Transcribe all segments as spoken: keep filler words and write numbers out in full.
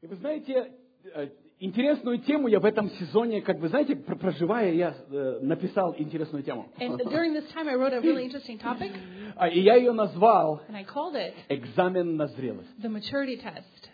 И вы знаете, интересную тему я в этом сезоне, как вы знаете, проживая, я написал интересную тему. And during this time, I wrote a really interesting topic, И я ее назвал and I called it «Экзамен на зрелость». the maturity test.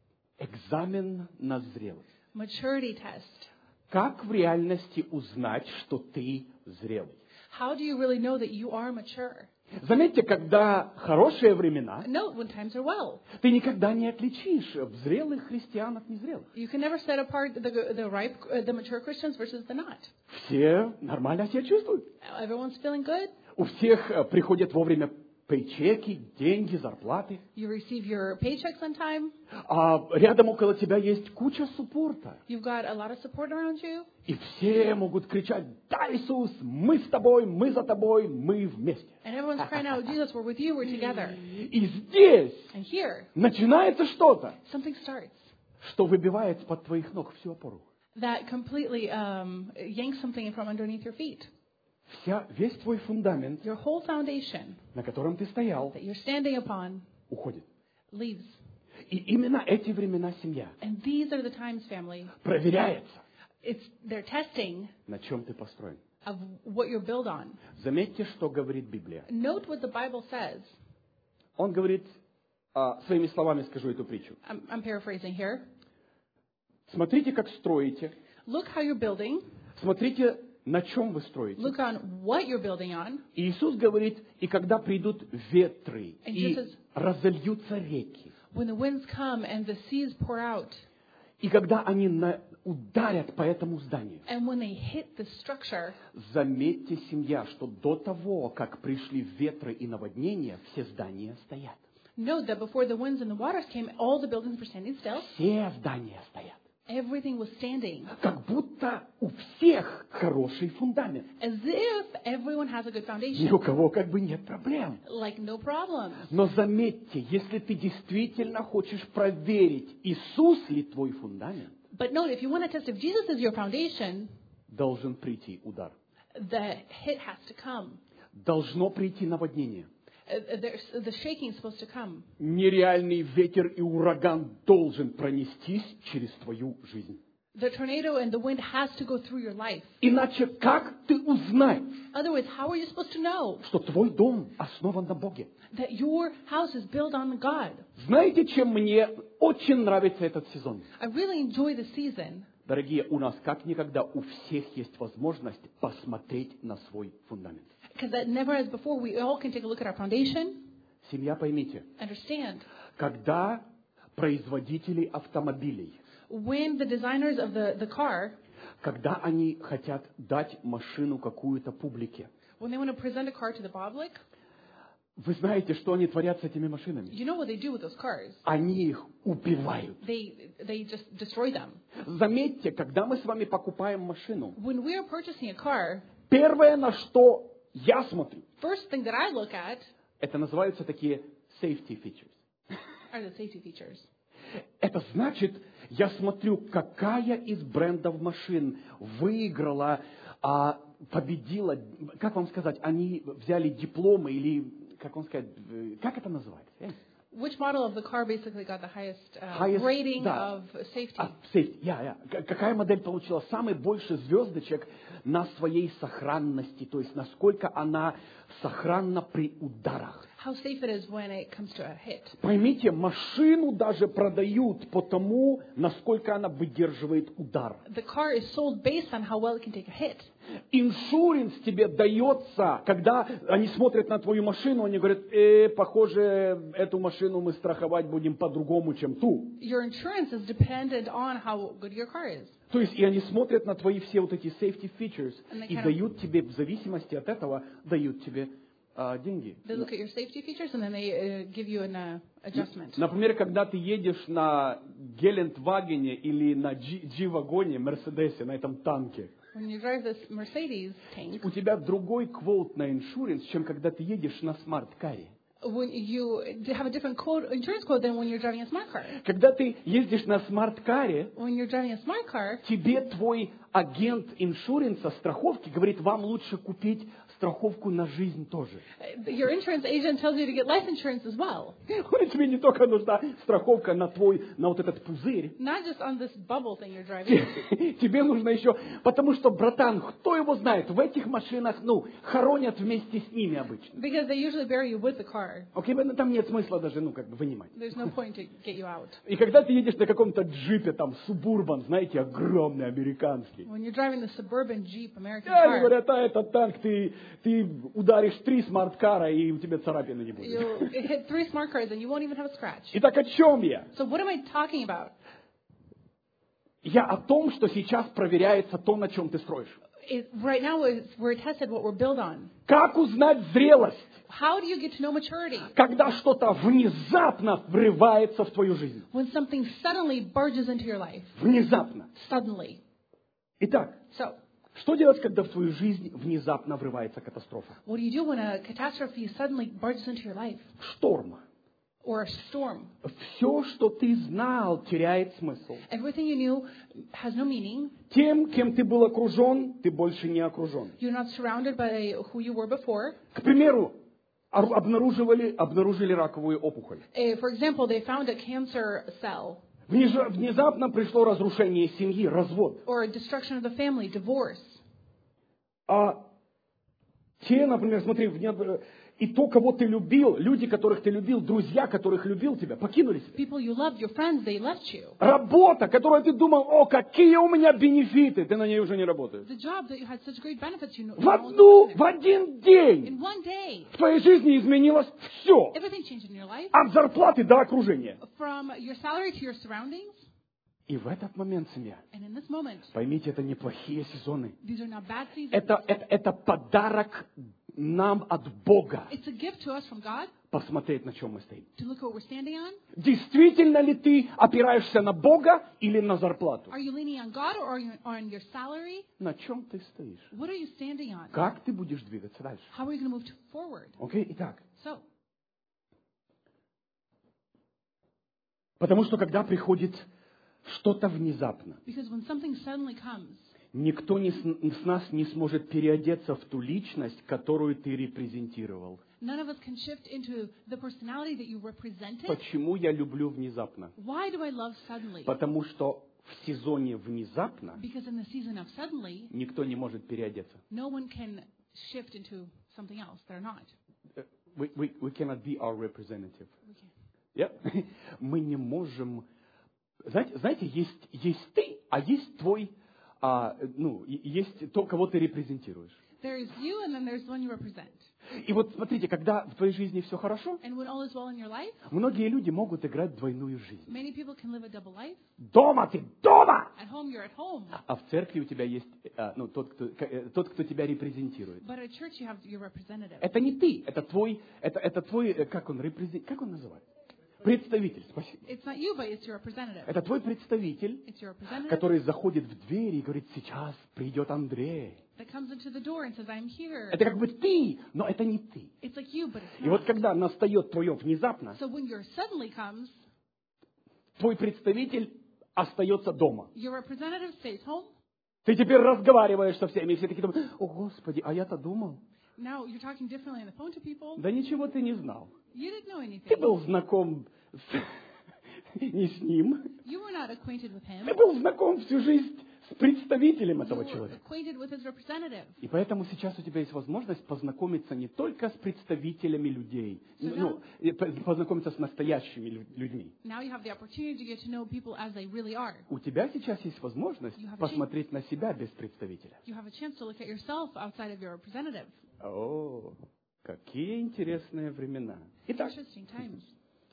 Экзамен на зрелость. Maturity test. Как в реальности узнать, что ты зрелый? How do you really know that you are mature? Заметьте, когда хорошие времена, Note when times are well. ты никогда не отличишь зрелых христиан от незрелых. You can never set apart the the ripe, uh, the mature Christians versus the not. Все нормально себя чувствуют. Everyone's feeling good. У всех приходят вовремя пейчеки, деньги, зарплаты. You receive your paychecks on time. А рядом около тебя есть куча суппорта. You've got a lot of support around you. И все могут кричать: «Да, Иисус, мы с тобой, мы за тобой, мы вместе». And everyone's crying out, Jesus, we're with you, we're together. И здесь And here, начинается что-то, something starts что выбивает из-под твоих ног всю опору. that completely um, yanks something from underneath your feet. Вся, весь твой фундамент, Your whole foundation на котором ты стоял, that you're standing upon уходит. leaves. И именно эти времена семья And these are the times, family. проверяется, It's they're testing на чем ты построен. of what you're built on. Заметьте, что говорит Библия. Note what the Bible says. Он говорит, а, своими словами скажу эту притчу. I'm, I'm paraphrasing here. Смотрите, как строите. Look how you're building. Смотрите, на чем вы строите. Look on what you're building on. И Иисус говорит, и когда придут ветры, And и Jesus- разольются реки, When the winds come and the seas pour out, и когда они на- ударят по этому зданию, and when they hit the structure, заметьте, семья, что до того, как пришли ветры и наводнения, все здания стоят. note that before the winds and the waters came, all the buildings were standing still. Все здания стоят. Everything was standing, Как будто у всех хороший фундамент. as if everyone has a good Ни foundation, у кого как бы нет проблем. like no problems. Но заметьте, если ты действительно хочешь проверить, Иисус ли твой фундамент, But note, if you want to test if Jesus is your foundation, должен прийти удар. the hit has to come. Должно прийти наводнение. Uh, there's, the shaking is supposed to come. Нереальный ветер и ураган должен пронестись через твою жизнь. The tornado and the wind has to go through your life. Иначе как ты узнаешь, Otherwise, how are you supposed to know что твой дом основан на Боге? that your house is built on God? Знаете, чем мне очень нравится этот сезон? I really enjoy the season Дорогие, у нас как никогда у всех есть возможность посмотреть на свой фундамент. because that never as before, we all can take a look at our foundation, Семья, поймите, understand. когда производители автомобилей, When the designers of the, the car, когда они хотят дать машину какую-то публике, when they want to present a car to the public, вы знаете, что они творят с этими машинами? you know what they do with those cars. Они их убивают. They, they just destroy them. Заметьте, когда мы с вами покупаем машину, When we are purchasing a car, первое, на что я смотрю, first thing that I look at это называются такие safety features. are the safety features. Это значит, я смотрю, какая из брендов машин выиграла, а, победила, как вам сказать, они взяли дипломы или, как вам сказать, э, как это называется? Э? Which model of the car basically got the highest, uh, Highest, rating да. of safety? А, safety, я, я. К- Какая модель получила самый больше звездочек на своей сохранности, то есть насколько она сохранна при ударах. How safe it is when it comes to a hit. Поймите, машину даже продают по тому, насколько она выдерживает удар. The car is sold based on how well it can take a hit. Иншуренс тебе дается, когда они смотрят на твою машину, они говорят, э, похоже, эту машину мы страховать будем по-другому, чем ту. Your insurance is dependent on how good your car is. То есть, и они смотрят на твои все вот эти safety features And they и kind of- дают тебе, в зависимости от этого, дают тебе а, деньги. They look at your safety features and then they uh, give you an uh, adjustment. Например, когда ты едешь на Гелендвагене или на G-вагоне, Мерседесе, на этом танке, When you drive this Mercedes tank, у тебя другой квот на иншуренс, чем когда ты едешь на смарт-каре. when you have a different quote, insurance quote than when you're driving a smart car. Когда ты ездишь на смарт-каре, When you're driving a smart car, тебе твой агент иншуренса, страховки, говорит, вам лучше купить страховку на жизнь тоже. Your insurance agent tells you to get life insurance as well. Тебе не только нужна страховка на твой, на вот этот пузырь. Not just on this bubble thing you're driving. Тебе нужно еще, потому что, братан, кто его знает, в этих машинах, ну, хоронят вместе с ними обычно. Because they usually bury you with the car. Окей, там нет смысла даже, ну, как бы вынимать. There's no point to get you out. И когда ты едешь на каком-то джипе, там, Субурбан, знаете, огромный, американский. When you're driving the suburban Jeep American Они car, говорят, а это танк, ты, ты ударишь три смарт-кара, и у тебя царапины не будет. you hit three smart cars and you won't even have a scratch. Итак, о чем я? So what am I talking about? Я о том, что сейчас проверяется то, на чем ты строишь. It, right now is we're tested what we're built on. Как узнать зрелость, How do you get to know maturity? когда что-то внезапно врывается в твою жизнь? When something suddenly barges into your life. Внезапно. Suddenly. Итак, So, что делать, когда в твою жизнь внезапно врывается катастрофа? what do you do when a catastrophe suddenly barges into your life? Шторм. Or a storm? Все, что ты знал, теряет смысл. Everything you knew has no meaning. Тем, кем ты был окружен, ты больше не окружен. You're not surrounded by who you were before. К примеру, ор- обнаруживали, обнаружили раковую опухоль. Uh, for example, they found a cancer cell Внеза- Внезапно пришло разрушение семьи, развод. or a destruction of the family, divorce. А те, например, смотри, вне- и то, кого ты любил, люди, которых ты любил, друзья, которых любил тебя, покинули тебя. People you loved, your friends, they left you. Работа, которую ты думал, о, какие у меня бенефиты, ты на ней уже не работаешь. The job that you had such great benefits, you know. В одну, в один день In one day, в твоей жизни изменилось все. everything changed in your life, От зарплаты до окружения. from your salary to your surroundings. И в этот момент, семья, And in this moment, поймите, это неплохие сезоны. these are not bad seasons. Это, это, это подарок нам от Бога It's a gift to us from God посмотреть, на чем мы стоим. to look what we're standing on. Действительно ли ты опираешься на Бога или на зарплату? Are you leaning on God or are you on your salary? На чем ты стоишь? What are you standing on? Как ты будешь двигаться дальше? How are you going to move to forward? Окей, итак. So, Потому что когда приходит что-то внезапно, because when something suddenly comes, никто не с, с нас не сможет переодеться в ту личность, которую ты репрезентировал. none of us can shift into the personality that you represented. Почему я люблю внезапно? Why do I love suddenly? Потому что в сезоне внезапно Because in the season of suddenly, никто не может переодеться. no one can shift into something else. They're not. Э, We, we, we cannot be our representative. We can't. Yeah? Мы не можем... Знаете, знаете есть, есть ты, а есть твой... а, ну, и- есть то, кого ты репрезентируешь. There is you and then there's the one you represent. И вот смотрите, когда в твоей жизни все хорошо, And when all is well in your life, многие люди могут играть двойную жизнь. many people can live a double life. Дома ты, дома! At home, you're at home. А в церкви у тебя есть а, ну, тот, кто, к- э, тот, кто тебя репрезентирует. But at church, you have your representative. Это не ты, это твой, это, это твой, э, как он, репрезент, как он называется? Представитель, спасибо. It's not you, but it's your representative. Это твой представитель, It's your representative который заходит в дверь и говорит, сейчас придет Андрей. that comes into the door and says, I'm here. Это как бы ты, но это не ты. It's like you, but it's И вот not. когда настает твое внезапно, So when your suddenly comes, твой представитель остается дома. your representative stays home. Ты теперь разговариваешь со всеми, и все такие думают, о, Господи, а я-то думал. Now you're talking differently on the phone to people. Да ничего ты не знал. You didn't know Ты anything. был знаком с- не с ним. You were not acquainted with him. Ты был знаком всю жизнь с представителем You этого were человека. acquainted with his representative. И поэтому сейчас у тебя есть возможность познакомиться не только с представителями людей, So ну, и по- познакомиться с настоящими лю- людьми. Now you have the opportunity to get to know people as they really are. У тебя сейчас есть возможность You have a посмотреть на себя без представителя. You have a chance to look at yourself outside of your representative. О, какие интересные времена. Итак, Interesting times.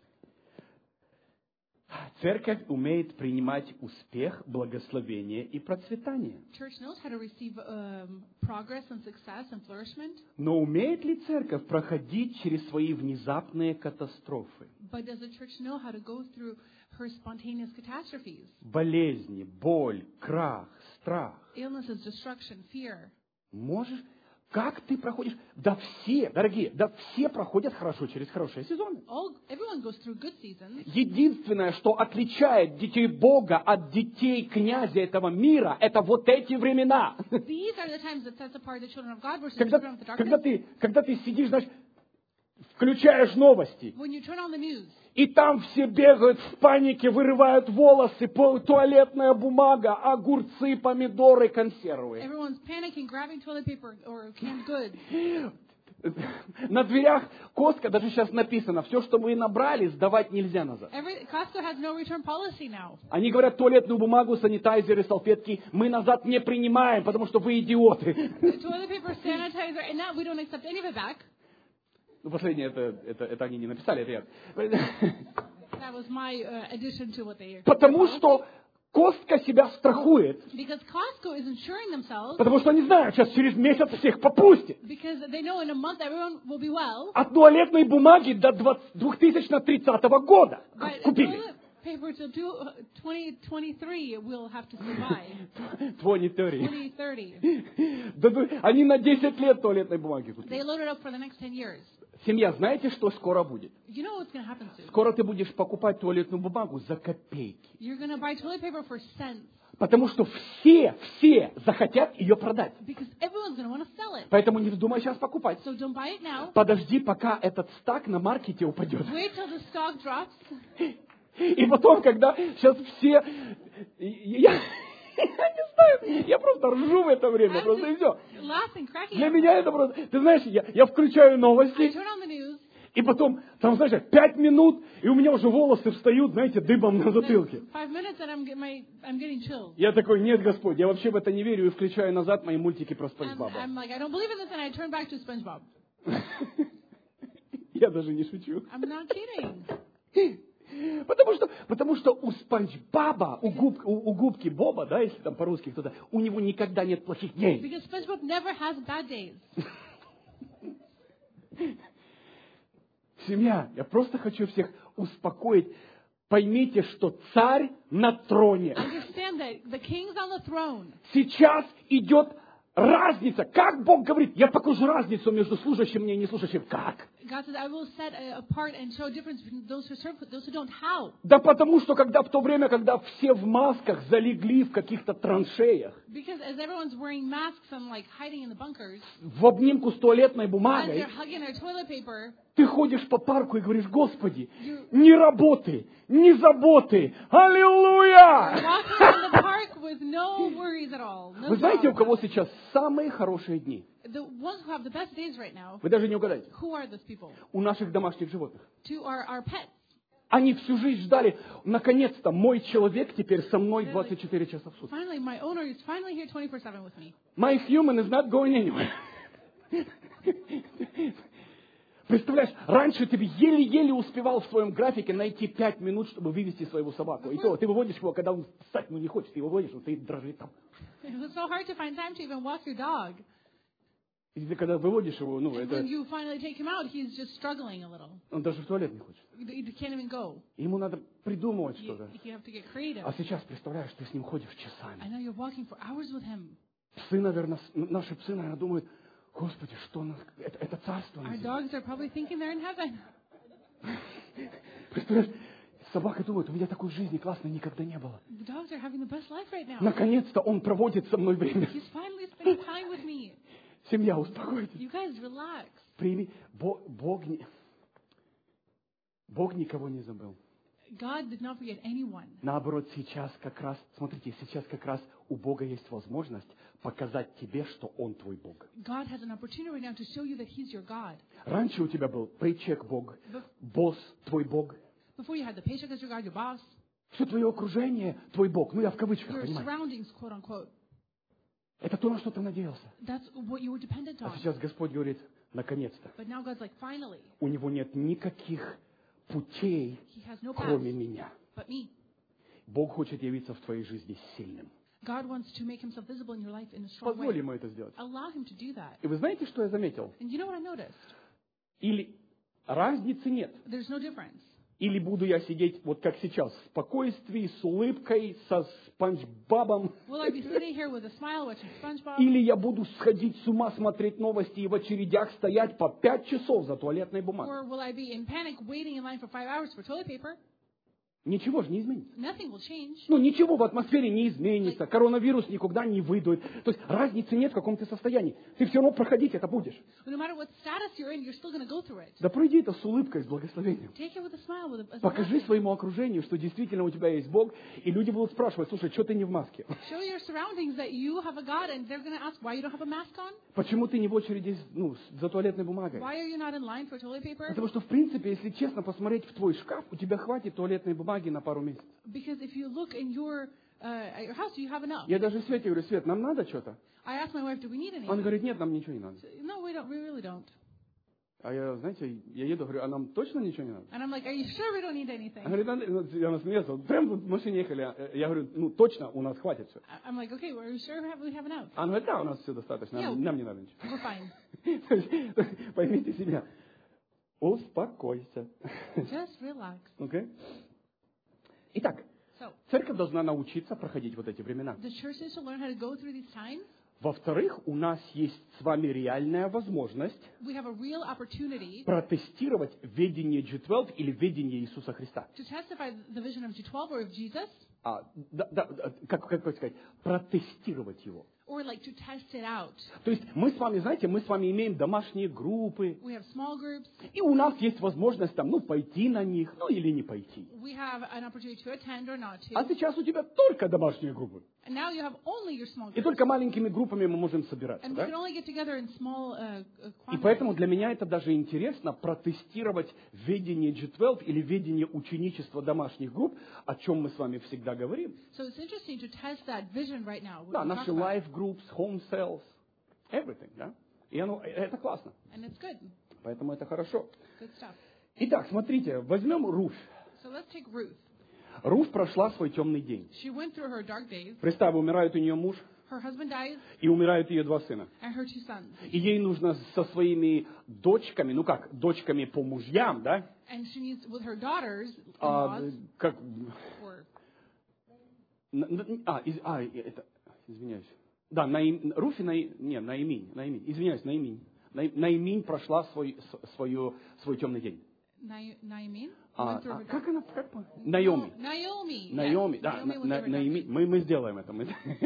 церковь умеет принимать успех, благословение и процветание. Church knows how to receive um, progress and success and flourishment, Но умеет ли церковь проходить через свои внезапные катастрофы? but does the church know how to go through her spontaneous catastrophes? Болезни, боль, крах, страх. Illnesses, destruction, fear. Можешь, Как ты проходишь? Да все, дорогие, да все проходят хорошо через хорошие сезоны. All, everyone goes through good seasons. Единственное, что отличает детей Бога от детей князя этого мира, это вот эти времена. These are the times that sets apart the children of God versus the Когда, children of the darkness. когда, ты, когда ты сидишь, значит, включаешь новости, When you turn on the news, и там все бегают в панике, вырывают волосы, пол- туалетная бумага, огурцы, помидоры, консервы. everyone's panicking, grabbing toilet paper or canned goods. На дверях Costco даже сейчас написано, все, что вы набрали, сдавать нельзя назад. Every, Costco has no return policy now. Они говорят, туалетную бумагу, санитайзеры, салфетки мы назад не принимаем, потому что вы идиоты. Toilet paper, sanitizer, and now we don't accept any of it back. Ну, последнее, это, это, это они не написали, это я. That was my uh, addition to what they. Потому что Costco себя страхует. Because Costco is insuring themselves. Потому что они знают, сейчас через месяц всех попустит. Because they know in a month everyone will be well. От туалетной бумаги до две тысячи тридцатого года But купили. toilet paper till twenty twenty-three will have to survive. twenty thirty. twenty thirty. Да, да, они на десять лет туалетной бумаги They купили. load it up for the next ten years. Семья, знаете, что скоро будет? You know what's going to happen soon? Скоро ты будешь покупать туалетную бумагу за копейки. You're going to buy toilet paper for cents. Потому что все, все захотят ее продать. Because everyone's going to want to sell it. Поэтому не вздумай сейчас покупать. So don't buy it now. Подожди, пока этот стак на маркете упадет. Wait till the stock drops. И потом, когда сейчас все... Я, я не знаю, я просто ржу в это время, I'm просто и just все. laughing, cracking Для up. меня это просто... Ты знаешь, я, я включаю I новости, turn on the news. и потом, там, знаешь, пять минут, и у меня уже волосы встают, знаете, дыбом на затылке. Then five minutes and I'm, get my, I'm getting chills. Я такой, нет, Господь, я вообще в это не верю, и включаю назад мои мультики про Спанч And Боба. I'm like, I don't believe in this, and I turn back to SpongeBob. Я даже не шучу. I'm not kidding. Потому что, потому что у Спанч Боба, у, губ, у, у губки Боба, да, если там по-русски кто-то, у него никогда нет плохих дней. Because SpongeBob never has bad days. Семья, я просто хочу всех успокоить. Поймите, что царь на троне. Understand that the king's on the throne. Сейчас идет разница. Как Бог говорит, я покажу разницу между служащим мне и неслужащим. Как? God says, I will set a, apart and show a difference between those who serve, those who don't. How? Да потому что, когда в то время, когда все в масках залегли в каких-то траншеях, Because as everyone's wearing masks and like hiding in the bunkers, в обнимку с туалетной as бумагой, they're hugging their toilet paper, ты ходишь по парку и говоришь, Господи, ни работы, ни заботы, аллилуйя! walking in the park with no worries at all. No Вы знаете, у jobs. кого сейчас самые хорошие дни? The ones who have the best days right now, Вы даже не угадаете. who are those people? У наших домашних животных. To our, our pets. Они всю жизнь ждали, наконец-то, мой человек теперь со мной двадцать четыре часа в сутки. Finally, my owner is finally here twenty-four seven with me. My human is not going anywhere. Представляешь, раньше ты еле-еле успевал в своем графике найти пять минут, чтобы вывести своего собаку. И то, ты выводишь его, когда он встать ну, не хочет, ты его выводишь, он стоит, дрожит там. It was so hard to find time to even walk your dog. И ты когда выводишь его, ну, And это, when you finally take him out, he's just struggling a little. он даже в туалет не хочет. You you can't even go. Ему надо придумывать You, что-то. you have to get creative. А сейчас, представляешь, ты с ним ходишь I часами. know you're walking for hours with him. Псы, наверное, с- наши псы, наверное, думают, Господи, что на- это, это царство. на Our земле». dogs are probably thinking they're in heaven. Представляешь, собака думает, у меня такой жизни классной никогда не было. The dogs are having the best life right now. Наконец-то он проводит со мной время. He's finally spending time with me. Семья, успокойтесь. You guys relax. Прими. Бог, Бог, не... Бог никого не забыл. God did not forget anyone. Наоборот, сейчас как раз, смотрите, сейчас как раз у Бога есть возможность показать тебе, что Он твой Бог. God has an opportunity right now to show you that He's your God. Раньше у тебя был пейчек Бог, босс твой Бог. Before you had the paycheck as your God, your boss, Все твое окружение твой Бог. Ну, я в кавычках, your понимаешь? surroundings, quote unquote. Это то, на что ты надеялся. That's what you were dependent А on. сейчас Господь говорит, наконец-то, But now God's like, finally, у него нет никаких путей, He has no path кроме меня. but me. Бог хочет явиться в твоей жизни сильным. God wants to make Himself visible in your life in a strong Позволь way. ему это сделать. Allow Him to do that. И вы знаете, что я заметил? And you know what I noticed? Или разницы нет. There's no difference. Или буду я сидеть вот как сейчас, в спокойствии, с улыбкой, со Спанч Бобом? Will I be sitting here with a smile watching SpongeBob? Или я буду сходить с ума, смотреть новости и в очередях стоять по пять часов за туалетной бумагой? Or will I be in panic waiting in line for five hours for toilet paper? Ничего же не изменится. Nothing will change. Ну, ничего в атмосфере не изменится. Коронавирус никуда не выйдет. То есть разницы нет, в каком ты состоянии. Ты все равно проходить это будешь. No matter what status you're in, you're still going to go through it. Да пройди это с улыбкой, с благословением. Take it with a smile, with a, as a Покажи blessing. своему окружению, что действительно у тебя есть Бог, и люди будут спрашивать: слушай, что ты не в маске? Show your surroundings that you have a God, and they're going to ask why you don't have a mask on. Почему ты не в очереди ну, за туалетной бумагой? Why are you not in line for toilet paper? Потому что, в принципе, если честно посмотреть в твой шкаф, у тебя хватит туалетной бумаги на пару месяцев. Because if you look in your uh, at your house, you have enough. Я даже Свете говорю: Свет, нам надо что-то? I asked my wife, do we need anything? Он говорит: нет, нам ничего не надо. No, we don't. We really don't. А я, знаете, я еду, говорю: а нам точно ничего не надо? And I'm like, are you sure we don't need anything? Она говорит: ну, я насмеялся, вот прям в машине ехали. Я говорю: ну, точно, у нас хватит все. I'm like, okay, well, are you sure we have, we have enough? Она говорит: да, у нас все достаточно, нам, Yeah. нам не надо ничего. We're fine. То есть, поймите себя, успокойся. Just relax. Okay? Итак, So, церковь должна научиться проходить вот эти времена. the church needs to learn how to go through these times. Во-вторых, у нас есть с вами реальная возможность We have a real opportunity протестировать ведение джи двенадцать или ведение Иисуса Христа. to testify the vision of G twelve or of Jesus, А, да, да, да, как, как сказать, протестировать его. or like to test it out. То есть мы с вами, знаете, мы с вами имеем домашние группы, We have small groups. и у нас есть возможность там, ну, пойти на них, ну, или не пойти. We have an opportunity to attend or not to. А сейчас у тебя только домашние группы. And now you have only your small И groups. только маленькими группами мы можем собираться, And we да? can only get together in small uh, uh, И quantities. поэтому для меня это даже интересно протестировать ведение джи двенадцать или ведение ученичества домашних групп, о чем мы с вами всегда говорим. So it's interesting to test that vision right now. what Да, we наши talk about. life groups, home cells, everything, да? И оно, это классно. And it's good. Поэтому это хорошо. Good stuff. Итак, смотрите, возьмем Руфь. So let's take Ruth. Руфь прошла свой темный день. She went through her dark days. Представь, умирает у нее муж, Her husband dies, и умирают ее два сына. and her two sons. И ей нужно со своими дочками, ну как, дочками по мужьям, да? And she needs, with her daughters, А, in-laws, как, or на- на- а, из- а, это, извиняюсь. Да, Наим, Руфь и Наи, не, Наиминь, Наиминь, извиняюсь, Наиминь. Наи- Наиминь прошла свой, с- свою, свой темный день. Na- Naomi А, went through а her dark как она, как по- Наоми. Naomi. Наоми, yes. да, Naomi на- went на- through her dark Наиминь. Мы, мы сделаем это. Мы-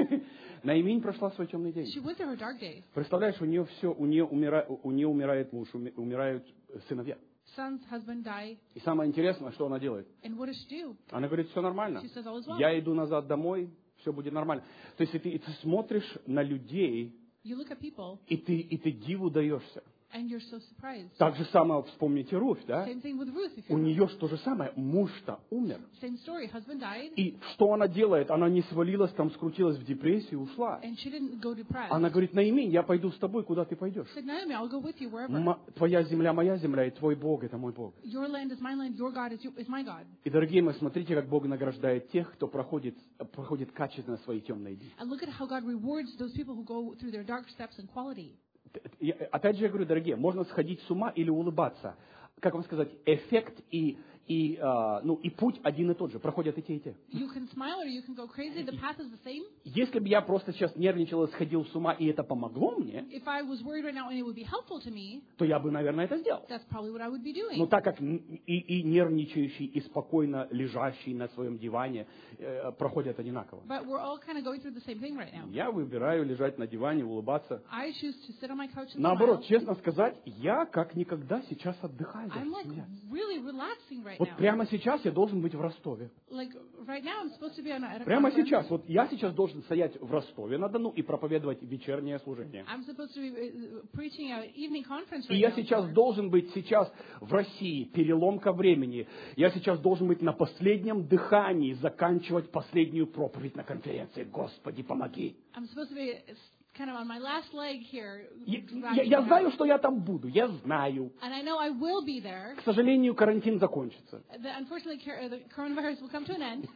Наиминь прошла свой темный день. She went through her dark days. Представляешь, у нее все, у нее, умира, у нее умирает муж, уми- умирают сыновья. Son's husband died. И самое интересное, что она делает? And what does she do? Она говорит: все нормально. She says, all is well. Я иду назад домой, все будет нормально. То есть и ты, и ты смотришь на людей, You look at people, и ты, и ты диву даешься. and you're so surprised. Так же самое вспомните Руфь, да? Same thing with Ruth. If У you нее же то же самое, муж-то умер. Same story. Husband died, И что она делает? Она не свалилась, там скрутилась в депрессию и ушла. and she didn't go depressed. Она говорит: Наиминь, я пойду с тобой, куда ты пойдешь. She said, Naomi, I'll go with you wherever. М- Твоя земля моя земля, и твой Бог это мой Бог. Your land is my land. Your God is, you, is my God. И, дорогие мои, смотрите, как Бог награждает тех, кто проходит, проходит качественно свои темные дни. And look at how God rewards those people who go through their dark steps in quality. Я- Опять же, я говорю, дорогие, можно сходить с ума или улыбаться. Как вам сказать, эффект и, и, а, ну, и путь один и тот же. Проходят и те, и те. You can smile or you can go crazy. The path is the same. Если бы я просто сейчас нервничал и сходил с ума, и это помогло мне, If I was worried right now and it would be helpful to me, то я бы, наверное, это сделал. that's probably what I would be doing. Но так как н- и, и нервничающий, и спокойно лежащий на своем диване э, проходят одинаково. But we're all kind of going through the same thing right now. Я выбираю лежать на диване, улыбаться. I choose to sit on my couch and Наоборот, smile. честно сказать, я как никогда сейчас отдыхаю. I'm like Семья. really relaxing right Вот now. прямо сейчас я должен быть в Ростове. Like right now, I'm supposed to be on a, at a Прямо conference. сейчас. Вот я сейчас должен стоять в Ростове-на-Дону и проповедовать вечернее служение. I'm supposed to be uh, preaching an evening conference И right я now. сейчас должен быть сейчас в России, переломка времени. Я сейчас должен быть на последнем дыхании, заканчивать последнюю проповедь на конференции. Господи, помоги. I'm supposed to be kind of on my last leg here. Я, wrapping я- я it знаю, up. что я там буду. Я знаю. And I know I will be there. К сожалению, карантин закончится. The, unfortunately, car- the coronavirus will come to an end.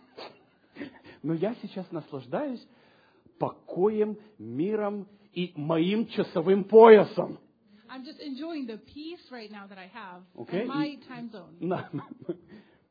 Но я сейчас наслаждаюсь покоем, миром и моим часовым поясом. I'm just enjoying the peace right now that I have Okay. in my time zone. На-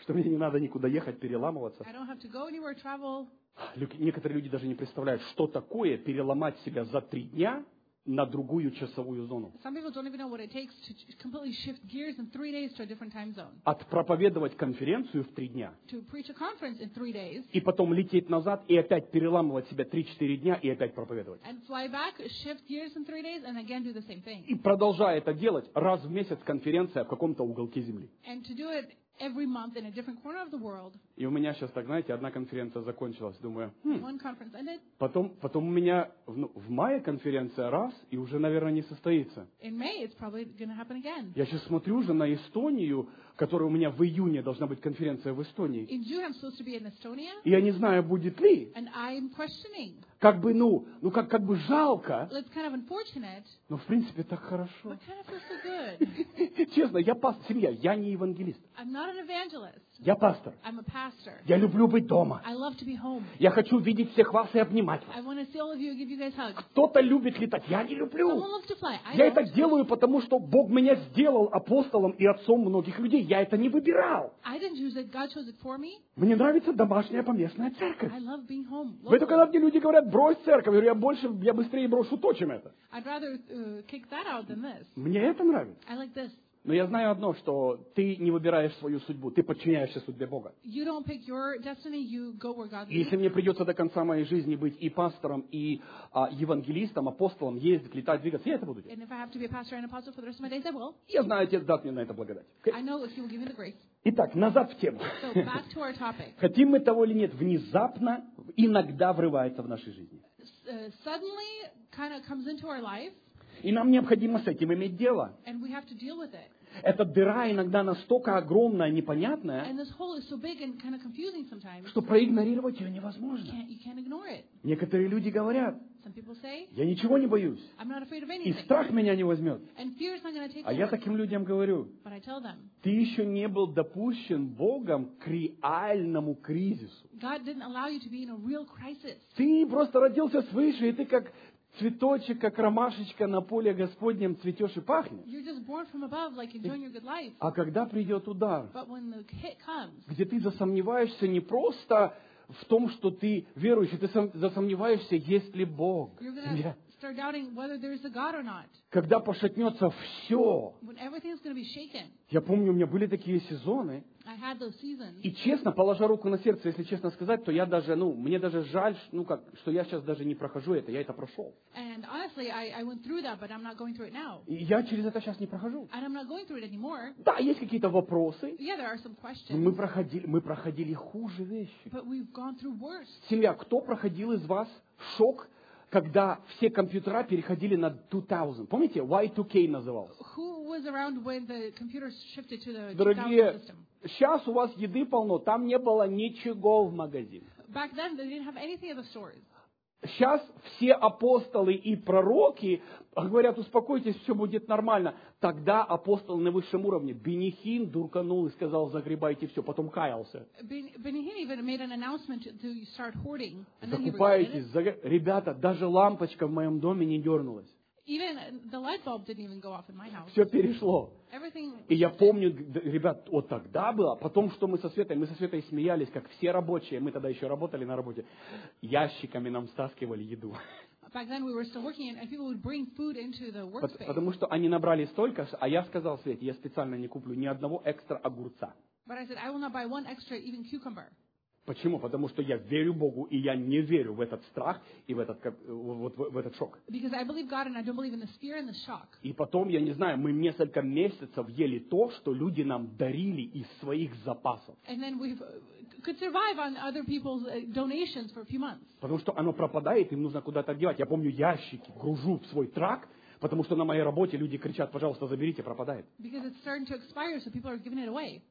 что мне не надо никуда ехать, переламываться. I don't have to go anywhere, travel. Лю- Некоторые люди даже не представляют, что такое переломать себя за три дня на другую часовую зону. Some people don't even know what it takes to ch- completely shift gears in three days to a different time zone. Отпроповедовать конференцию в три дня. To preach a conference in three days И потом лететь назад и опять переламывать себя три-четыре дня и опять проповедовать. and fly back, shift gears in three days, and again do the same thing. И продолжая это делать, раз в месяц конференция в каком-то уголке земли. And to do it every month in a different corner of the world. И у меня сейчас, так знаете, одна конференция закончилась. Думаю, хм. One conference ended. потом, потом у меня в, ну, в мае конференция раз, и уже, наверное, не состоится. In May, it's probably going to happen again. Я сейчас смотрю уже на Эстонию, которая у меня в июне должна быть конференция в Эстонии. In June, I'm supposed to be in Estonia, И я не знаю, будет ли. and I'm questioning. Как бы, ну, ну как, как бы жалко, Well, it's kind of unfortunate, но в принципе так хорошо. but kind of feels so good. Честно, я пастор, семья, я не евангелист. I'm not an evangelist. Я пастор. I'm a pastor. Я люблю быть дома. I love to be home. Я хочу видеть всех вас и обнимать вас. I want to see all of you and give you guys hugs. Кто-то любит летать, я не Someone люблю. loves to fly. I Я don't. это делаю, потому что Бог меня сделал апостолом и отцом многих людей. Я это не выбирал. I didn't choose it. God chose it for me. Мне нравится домашняя поместная церковь. I love being home. Вы только когда Local. мне люди говорят, брось церковь, я говорю, я больше, я быстрее брошу то, чем это. I'd rather uh, kick that out than this. Мне это нравится. I like this. Но я знаю одно, что ты не выбираешь свою судьбу, ты подчиняешься судьбе Бога. You don't pick your destiny. You go where God И leads. если мне придется до конца моей жизни быть и пастором, и а, евангелистом, апостолом, ездить, летать, двигаться, я это буду делать. And if I have to be a pastor and apostle for the rest of my days, I will. Я знаю, Отец даст мне на это благодать. Окей? I know that He will give me the grace. Итак, назад в тему. So back to our topic. Хотим мы того или нет, внезапно иногда врывается в нашей жизни. Uh, suddenly, kind of comes into our life, И нам необходимо с этим иметь дело. and we have to deal with it. Эта дыра иногда настолько огромная, непонятная, And this hole is so big and kind of confusing sometimes. что проигнорировать ее You невозможно. can't, you can't ignore it. Некоторые люди говорят, Some people say, я ничего не боюсь, I'm not afraid of и anything. страх меня не возьмет. And fear is not going to take А я over. таким людям говорю, But I tell them, ты еще не был допущен Богом к реальному кризису. God didn't allow you to be in a real crisis. Ты просто родился свыше, и ты как цветочек, как ромашечка на поле Господнем цветешь и пахнешь. You're just born from above, like enjoying your good life. А когда придет удар, But when the hit comes, где ты засомневаешься не просто в том, что ты верующий, ты сом- засомневаешься, есть ли Бог. you're going Семья. to start doubting whether there's a God or not. Когда пошатнется все. When everything's going to be shaken. Я помню, у меня были такие сезоны, I had those seasons. и честно, положа руку на сердце, если честно сказать, то я даже, ну, мне даже жаль, ну, как, что я сейчас даже не прохожу это, я это прошел. And honestly, I, I went through that, but I'm not going through it now. И я через это сейчас не прохожу. And I'm not going through it anymore. Да, есть какие-то вопросы, Yeah, there are some но questions, мы проходили, мы проходили хуже вещи. but we've gone through worse. Семья, кто проходил из вас шок, когда все компьютера переходили на две тысячи? Помните, уай ту кей назывался? Who was around when the computers shifted to the two thousand Дорогие, system? сейчас у вас еды полно, там не было ничего в магазине. Back then, they didn't have anything at the stores. Сейчас все апостолы и пророки говорят, успокойтесь, все будет нормально. Тогда апостол на высшем уровне, Бенихин дурканул и сказал, загребайте все, потом каялся. Ben Ben Hinn even made an announcement to, to start hoarding, and then he regretted Закупаетесь, it. заг- ребята, даже лампочка в моем доме не дернулась. Even the light bulb didn't even go off in my house. Все перешло. Everything. И я помню, г- ребят, вот тогда было, потом что мы со Светой, мы со Светой смеялись, как все рабочие, мы тогда еще работали на работе, ящиками нам стаскивали еду. Back then, we were still working, and, and people would bring food into the Пот- workspace. Потому что они набрали столько, а я сказал Свете, я специально не куплю ни одного экстра огурца. But I said, I will not buy one extra, even cucumber. Почему? Потому что я верю Богу, и я не верю в этот страх и в этот, как, вот, в, в этот шок. Because I believe God, and I don't believe in this fear and this shock. И потом, я не знаю, мы несколько месяцев ели то, что люди нам дарили из своих запасов. And then we could survive on other people's uh, donations for a few months. Потому что оно пропадает, им нужно куда-то девать. Я помню, ящики гружу в свой трак, потому что на моей работе люди кричат, пожалуйста, заберите, пропадает. Because it's starting to expire, so people are giving it away.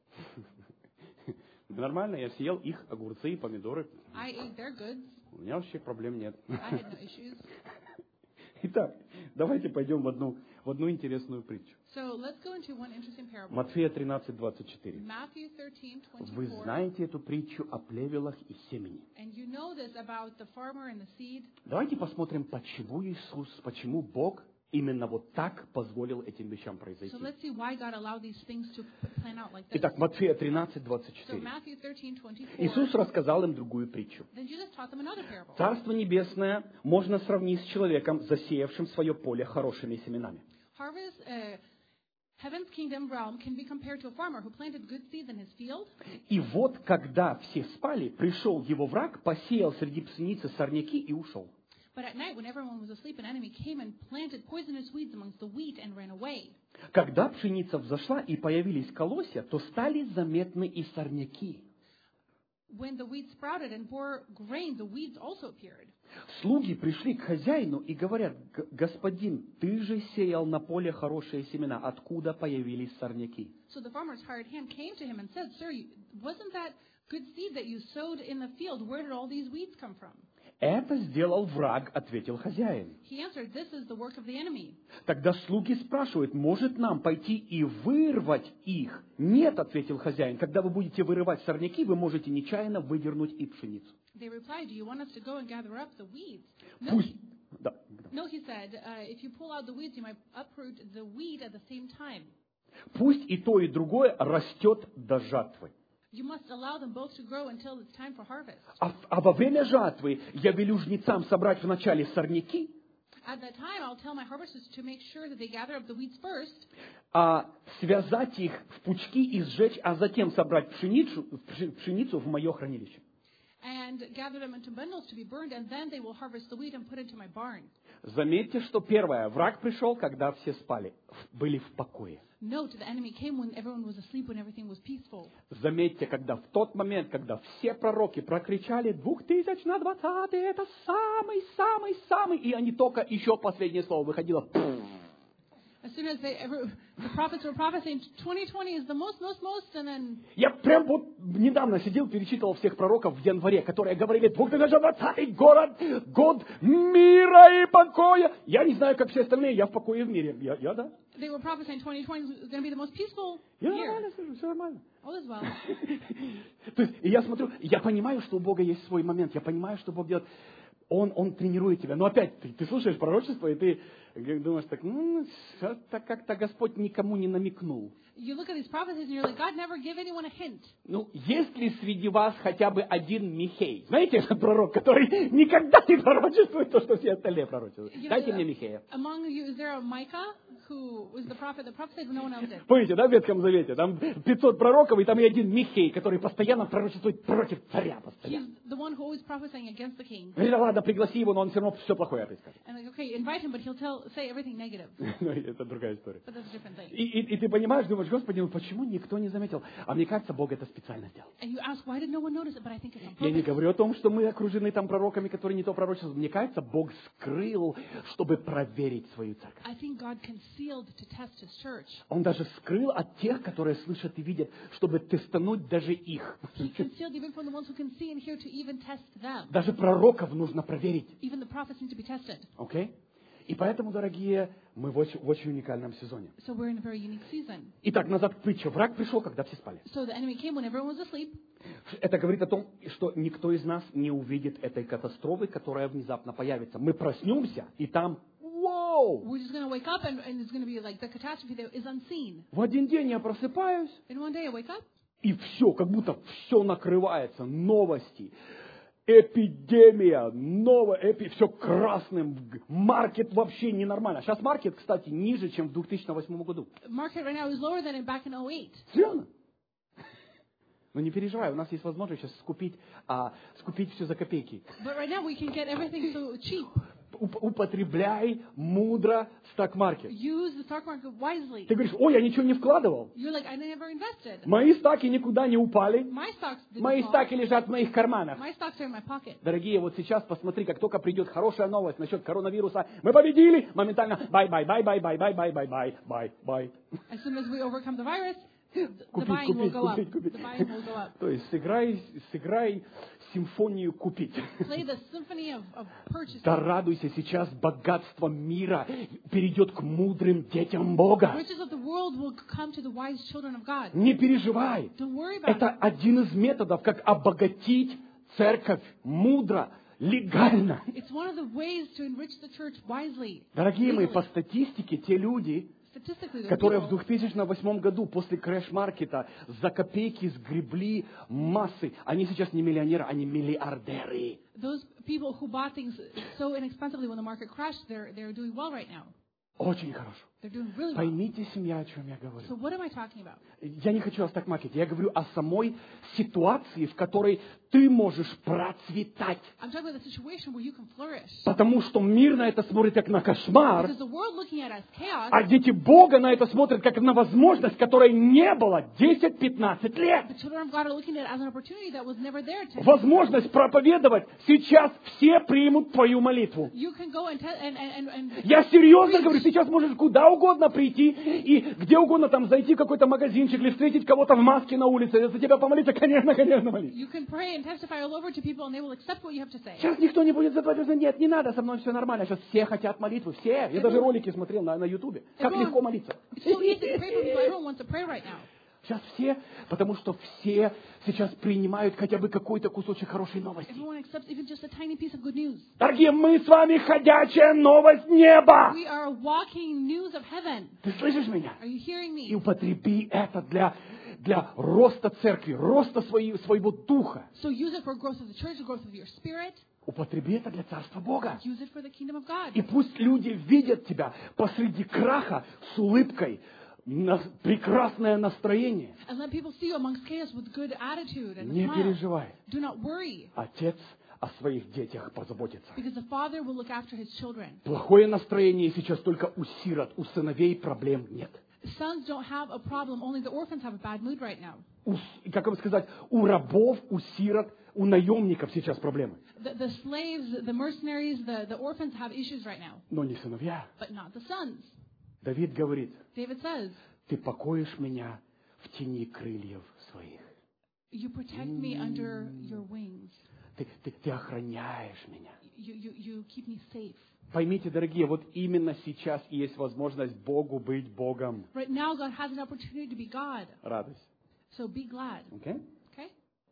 Нормально, я съел их огурцы и помидоры. I ate their goods. У меня вообще проблем нет. I had no issues. Итак, давайте пойдем в одну, в одну интересную притчу. So let's go into one interesting parable. Матфея тринадцать, двадцать четыре. Matthew thirteen Вы twenty-four. знаете эту притчу о плевелах и семени. And you know this about the farmer and the seed. Давайте посмотрим, почему Иисус, почему Бог именно вот так позволил этим вещам произойти. So let's see why God allowed these things to plan out like this. Итак, Матфея тринадцать, двадцать So четыре. Matthew thirteen twenty-four. Иисус рассказал им другую притчу. Then Jesus taught them another parable. Царство Небесное можно сравнить с человеком, засеявшим свое поле хорошими семенами. Harvest, uh, heaven's kingdom realm can be compared to a farmer who planted good seeds in his field. И вот, когда все спали, пришел его враг, посеял среди пшеницы сорняки и ушел. But at night, when everyone was asleep, an enemy came and planted poisonous weeds amongst the wheat and ran away. Когда пшеница взошла и появились колосья, то стали заметны и сорняки. When the wheat sprouted and bore grain, the weeds also appeared. Слуги пришли к хозяину и говорят: «Господин, ты же сеял на поле хорошие семена. Откуда появились сорняки?» So the farmer's hired hand came to him and said, "Sir, you- wasn't that good seed that you sowed in the field? Where did all these weeds come from?" «Это сделал враг», — ответил хозяин. He answered, "This is the work of the enemy." Тогда слуги спрашивают: «Может нам пойти и вырвать их?» «Нет», — ответил хозяин, — «когда вы будете вырывать сорняки, вы можете нечаянно выдернуть и пшеницу». They replied, "Do you want us to go and gather up the weeds?" No, Пусть... Да. no, he said, uh, "If you pull out the weeds, you might uproot the weed at the same time. Пусть и то, и другое растет до жатвы. You must allow them both to grow until it's time for harvest." А, а во время жатвы я велю жнецам собрать вначале сорняки, At that time, I'll tell my harvesters to make sure that they gather up the weeds first, а связать их в пучки и сжечь, а затем собрать пшеницу, пши- пшеницу в мое хранилище. and gather them into bundles to be burned, and then they will harvest the wheat and put it into my barn. Заметьте, что первое, враг пришел, когда все спали, в- были в покое. Note, the enemy came when everyone was asleep, when everything was peaceful. Заметьте, когда в тот момент, когда все пророки прокричали двухтысячный двадцатый, это самый-самый-самый, и они только еще последнее слово выходило. As soon as they ever, the prophets were prophesying, twenty twenty is the most, most, most, and then Я прям вот недавно сидел, перечитывал всех пророков в январе, которые говорили двухтысячный двадцатый город, год мира и покоя. Я не знаю, как все остальные, я в покое и в мире. Я, я да. they were prophesying twenty twenty is going to be the most peaceful Я year. нормально сижу, все нормально. All is well. То есть, и я смотрю, я понимаю, что у Бога есть свой момент, я понимаю, что Бог делает. Он, он тренирует тебя. Но опять, ты, ты слушаешь пророчество, и ты думаешь так, ну, что-то как-то Господь никому не намекнул. You look at these prophecies and you're like, God never gave anyone a hint. Ну, есть ли среди вас хотя бы один Михей? Знаете, этот пророк, который никогда не пророчествует то, что все остальные пророчествуют? You know, Дайте мне Михея. Among you, is there a Micah who was the prophet that prophesied when no one else did? Помните, да, в Ветхом Завете? Там пятьсот пророков, и там и один Михей, который постоянно пророчествует против царя. Постоянно. He's the one who always prophesying against the king. Ну, ладно, пригласи его, но он все равно все плохое опять скажет. And like, okay, invite him, but he'll tell, say everything negative. Ну, это другая история. But that's a different thing. И, и, и ты понимаешь, думаешь, Господи, ну почему никто не заметил? А мне кажется, Бог это специально сделал. And you ask, why did no one notice it? But I think it's on Я не purpose. говорю о том, что мы окружены там пророками, которые не то пророчествуют. Мне кажется, Бог скрыл, чтобы проверить свою церковь. I think God concealed to test his church. Он даже скрыл от тех, которые слышат и видят, чтобы тестануть даже их. He concealed even from the ones who can see and hear to even test them. Даже пророков нужно проверить. Even the prophets need to be tested. Окей? И поэтому, дорогие, мы в очень, в очень уникальном сезоне. So we're in a very unique season. Итак, назад к притче. Враг пришел, когда все спали. So the enemy came when everyone was asleep. Это говорит о том, что никто из нас не увидит этой катастрофы, которая внезапно появится. Мы проснемся, и там, вау! We're just going to wake up and, and it's going to be like the catastrophe that is unseen. В один день я просыпаюсь, And one day I wake up и все, как будто все накрывается, новости, эпидемия, новая, эпи, все красным, маркет вообще ненормально. Сейчас маркет, кстати, ниже, чем в две тысячи восьмом году. market right now is lower than in back in oh eight. Серьезно? Но не переживай, у нас есть возможность сейчас скупить, а, скупить все за копейки. But right now we can get everything so cheap. Уп- употребляй мудро стак-маркет. Use the stock market wisely. Ты говоришь, ой, я ничего не вкладывал. You're like, I never invested. Мои стаки никуда не упали. My stocks didn't Мои fall. стаки лежат в моих карманах. My stocks are in my pocket. Дорогие, вот сейчас посмотри, как только придет хорошая новость насчет коронавируса, мы победили, моментально бай-бай-бай-бай-бай-бай-бай-бай-бай. As soon as we overcome the virus, the, the Купить, buying will купить, go up. купить, купить. The buying will go up. То есть сыграй, сыграй симфонию купить. Play the symphony of, of purchasing. Да радуйся, сейчас богатство мира перейдет к мудрым детям Бога. Riches of the world will come to the wise children of God. Не переживай. Don't worry about Это it. один из методов, как обогатить церковь мудро. легально. It's one of the ways to enrich the church wisely. Дорогие мои, legally. по статистике, те люди, Statistically, the которые в people две тысячи восьмом году после крэш-маркета за копейки сгребли массы, они сейчас не миллионеры, они миллиардеры. those people who bought things so inexpensively when the market crashed, they're they're doing well right now. Очень хорошо. They're doing really well. Поймите, семья, о чем я говорю. So what am I talking about? Я не хочу вас так макать. Я говорю о самой ситуации, в которой ты можешь процветать. I'm talking about the situation where you can flourish. Потому что мир на это смотрит как на кошмар, Because the world looking at us chaos, а дети Бога на это смотрят как на возможность, которой не было десять-пятнадцать лет. the children of God are looking at it as an opportunity that was never there. ten Возможность проповедовать. Сейчас все примут твою молитву. You can go and tell and and and. and Я серьезно говорю, сейчас можешь куда угодно прийти и где угодно там зайти в какой-то магазинчик или встретить кого-то в маске на улице, за тебя помолиться, конечно, конечно, молись. You can pray and testify all over to people, and they will accept what you have to say. Сейчас никто не будет задавать вопросы. Нет, не надо, со мной все нормально. Сейчас все хотят молитву, все. Я даже ролики смотрел на, на Ютубе. Как Everyone- легко молиться. It's so easy to pray for people. Everyone wants to pray right now. Сейчас все, потому что все сейчас принимают хотя бы какой-то кусочек хорошей новости. Everyone accepts even just a tiny piece of good news. Дорогие, мы с вами ходячая новость неба. We are walking news of heaven. Ты слышишь меня? Are you hearing И me? употреби это для, для роста церкви, роста своей, своего духа. So use it for growth of the church, the growth of your spirit. Употреби это для Царства Бога. Use it for the kingdom of God. И пусть люди видят тебя посреди краха с улыбкой, на прекрасное настроение. And let people see you amongst chaos with good attitude and a Не smile. переживай. Do not worry, Отец о своих детях позаботится. because the Father will look after His children. Плохое настроение сейчас только у сирот, у сыновей проблем нет. Sons don't have a problem, only the orphans have a bad mood right now. У, с- как вам сказать, у рабов, у сирот, у наемников сейчас проблемы. The, the slaves, the mercenaries, the, the orphans have issues right now, Но не сыновья. but not the sons. Давид говорит, David says, ты покоишь меня в тени крыльев своих. you protect me under your wings. Ты, ты, ты охраняешь меня. You, you, you keep me safe. Поймите, дорогие, вот именно сейчас и есть возможность Богу быть Богом. Right now, God has an opportunity to be God. Радость. So be glad. Okay? Okay?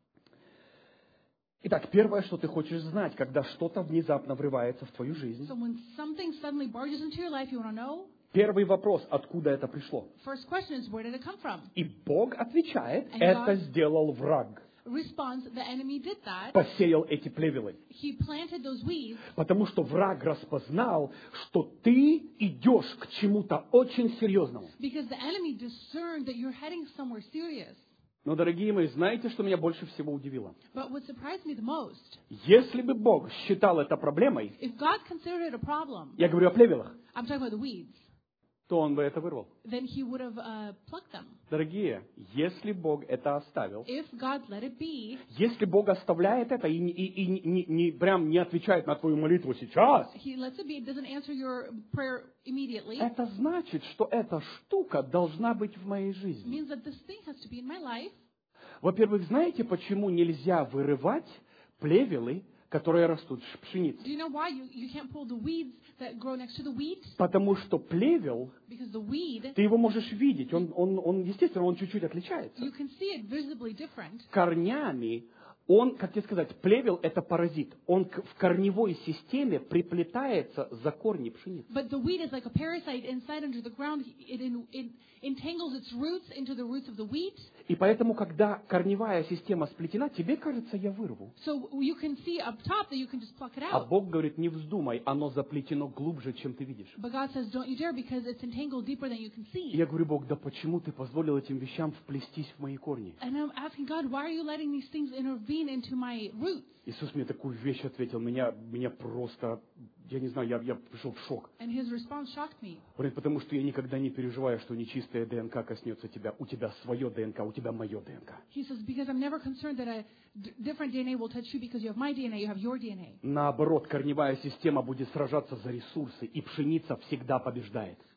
Итак, первое, что ты хочешь знать, когда что-то внезапно врывается в твою жизнь. So when something suddenly barges into your life, you want to know? Первый вопрос, откуда это пришло? First question is, where did it come from? И Бог отвечает, And это God- сделал враг. Response, the enemy did that. Посеял эти плевелы. He planted those weeds Потому что враг распознал, что ты идешь к чему-то очень серьезному. because the enemy discerned that you're heading somewhere serious. Но, дорогие мои, знаете, что меня больше всего удивило? But what surprised me the most, Если бы Бог считал это проблемой, if God considered it a problem, я говорю о плевелах, I'm talking about the weeds, то Он бы это вырвал. then he would have uh, plucked them. Дорогие, если Бог это оставил, If God let it be, если Бог оставляет это и, не- и- и не, не- не- прям не отвечает на твою молитву сейчас, he lets it be, it doesn't answer your prayer immediately, это значит, что эта штука должна быть в моей it жизни. means that this thing has to be in my life. Во-первых, знаете, почему нельзя вырывать плевелы, которые растут в пшенице? Do you know why you, you can't pull the weeds that grow next to the wheat? Потому что плевел, Because the weed, ты его можешь видеть, он, он, он естественно, он чуть-чуть отличается. you can see it visibly different. Корнями, он, как тебе сказать, плевел – это паразит. Он к- в корневой системе приплетается за корни пшеницы. But the weed is like a parasite inside under the ground. It, in, it entangles its roots into the roots of the wheat. И поэтому, когда корневая система сплетена, тебе кажется, я вырву. So you can see up top that you can just pluck it А out. Бог говорит, не вздумай, оно заплетено глубже, чем ты видишь. But God says, don't you dare because it's entangled deeper than you can И see. я говорю, Бог, да почему ты позволил этим вещам вплестись в мои корни? And I'm asking God, why are you letting these things intervene into my roots? Иисус мне такую вещь ответил, меня, меня просто, я не знаю, я, я пришел в шок. And his response shocked me. Он говорит, потому что я никогда не переживаю, что нечистая ДНК коснется тебя. У тебя свое ДНК, у тебя мое ДНК. He says, because I'm never concerned that a d- different D N A will touch you because you have my D N A, you have your D N A. Наоборот, корневая система будет сражаться за ресурсы, и пшеница всегда побеждает.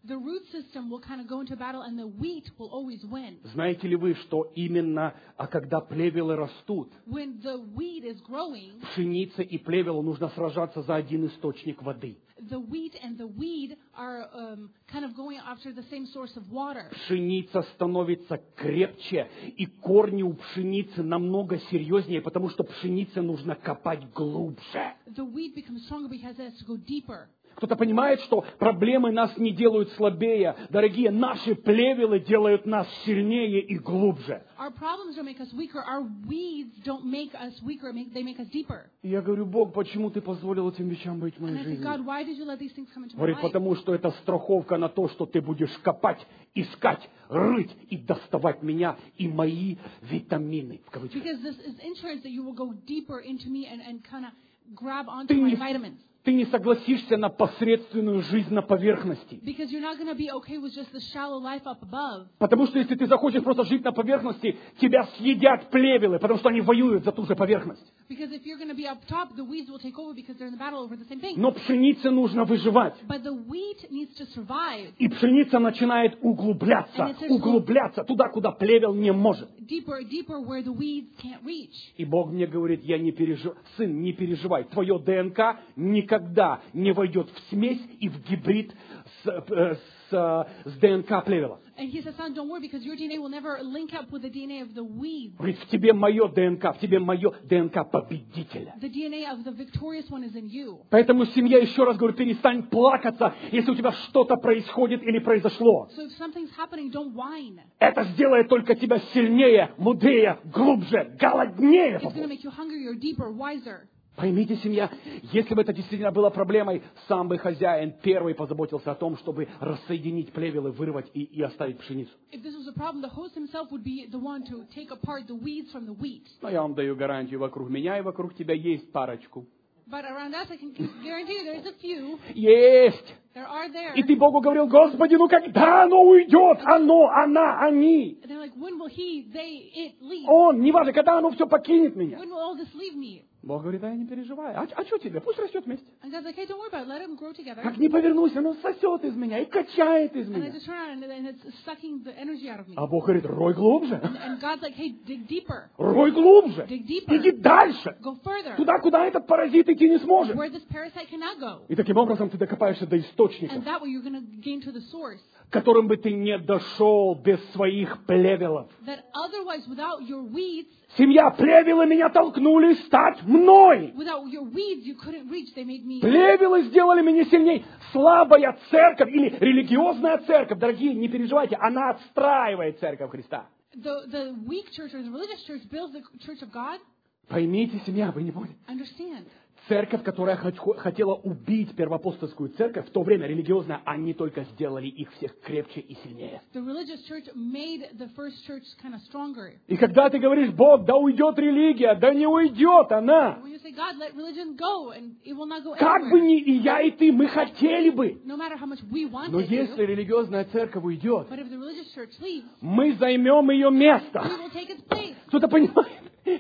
the root system will kind of go into battle and the wheat will always win. Знаете ли вы, что именно, а когда плевелы растут, When the wheat is growing, пшенице и плевелу нужно сражаться за один источник воды. the wheat and the weed are um, kind of going after the same source of water. Пшеница становится крепче, и корни у пшеницы намного серьезнее, потому что пшенице нужно копать глубже. The wheat becomes stronger because it has to go deeper. Кто-то понимает, что проблемы нас не делают слабее. Дорогие, наши плевелы делают нас сильнее и глубже. Our problems don't make us weaker. Our weeds don't make us weaker. Make, they make us deeper. И я говорю: Бог, почему ты позволил этим вещам быть в моей And I said, жизни? God, why did you let these things come into my Говорит: life? потому что это страховка на то, что ты будешь копать, искать, рыть и доставать меня и мои витамины. В кавычках. Because this is insurance that you will go deeper into me and, and kind of grab onto Ты my не, vitamins. ты не согласишься на посредственную жизнь на поверхности. Because you're not going to be okay with just the shallow life up above. Потому что если ты захочешь просто жить на поверхности, тебя съедят плевелы, потому что они воюют за ту же поверхность. Because if you're going to be up top, the weeds will take over because they're in the battle over the same thing. Но пшенице нужно выживать. But the wheat needs to survive. И пшеница начинает углубляться, углубляться туда, куда плевел не может. Deeper, deeper where the weeds can't reach. И Бог мне говорит: я не переживаю, сын, не переживай, твое ДНК никогда не войдет в смесь и в гибрид с, э, с, с ДНК плевела. And he says, son, don't worry, because your D N A will never link up with the D N A of the weeds. Говорит: в тебе мое ДНК, в тебе мое ДНК победителя. The D N A of the victorious one is in you. Поэтому, семья, еще раз говорю, перестань плакаться, если у тебя что-то происходит или произошло. So if something's happening, don't whine. Это сделает только тебя сильнее, мудрее, глубже, голоднее. It's going to make you hungrier, deeper, wiser. Поймите, семья, если бы это действительно было проблемой, сам бы хозяин первый позаботился о том, чтобы рассоединить плевелы, вырвать и, и оставить пшеницу. If this was a problem, the host himself would be the one to take apart the weeds from the wheat. Но я вам даю гарантию, вокруг меня и вокруг тебя есть парочку. But around us, I can guarantee you there's a few. Есть! There are there. И ты Богу говорил: Господи, ну когда оно уйдет? Оно, она, они. And they're like, when will he, they, it leave? Он, неважно, когда оно все покинет меня. When will all this leave me? Бог говорит: а я не переживай. А, а что тебе? Пусть растет вместе. And God's like, hey, don't worry about it. Let them grow together. Как не повернусь, оно сосет из меня и качает из And I меня. just turn around and, and it's sucking the energy out of me. А Бог говорит: рой глубже. And, and God's like, hey, dig deeper. Рой глубже. Dig deeper. Иди дальше. Go further. Туда, куда этот паразит идти не сможет. Where this parasite cannot go. И таким образом ты докопаешься до источника, And that way you're going to gain to the source. к которым бы ты не дошел без своих плевелов. That otherwise, without your weeds, Семья, плевелы меня толкнули стать мной. without your weeds, you couldn't reach. They made me. Плевелы сделали меня сильней. Слабая церковь или религиозная церковь, дорогие, не переживайте, она отстраивает церковь Христа. The, the weak church or the religious church builds the church of God. Поймите, семья, вы не поняли. Understand. Церковь, которая хот- хотела убить первоапостольскую церковь, в то время религиозная, они только сделали их всех крепче и сильнее. The religious church made the first church kind of stronger. И когда ты говоришь: Бог, да уйдет религия, да не уйдет она. When you say, God, let religion go, and it will not go Как бы anywhere. ни и я, и ты, мы хотели бы. No matter how much we want Но it если to. религиозная церковь уйдет, But if the religious church leaves, мы займем ее место. we will take its place. Кто-то понимает?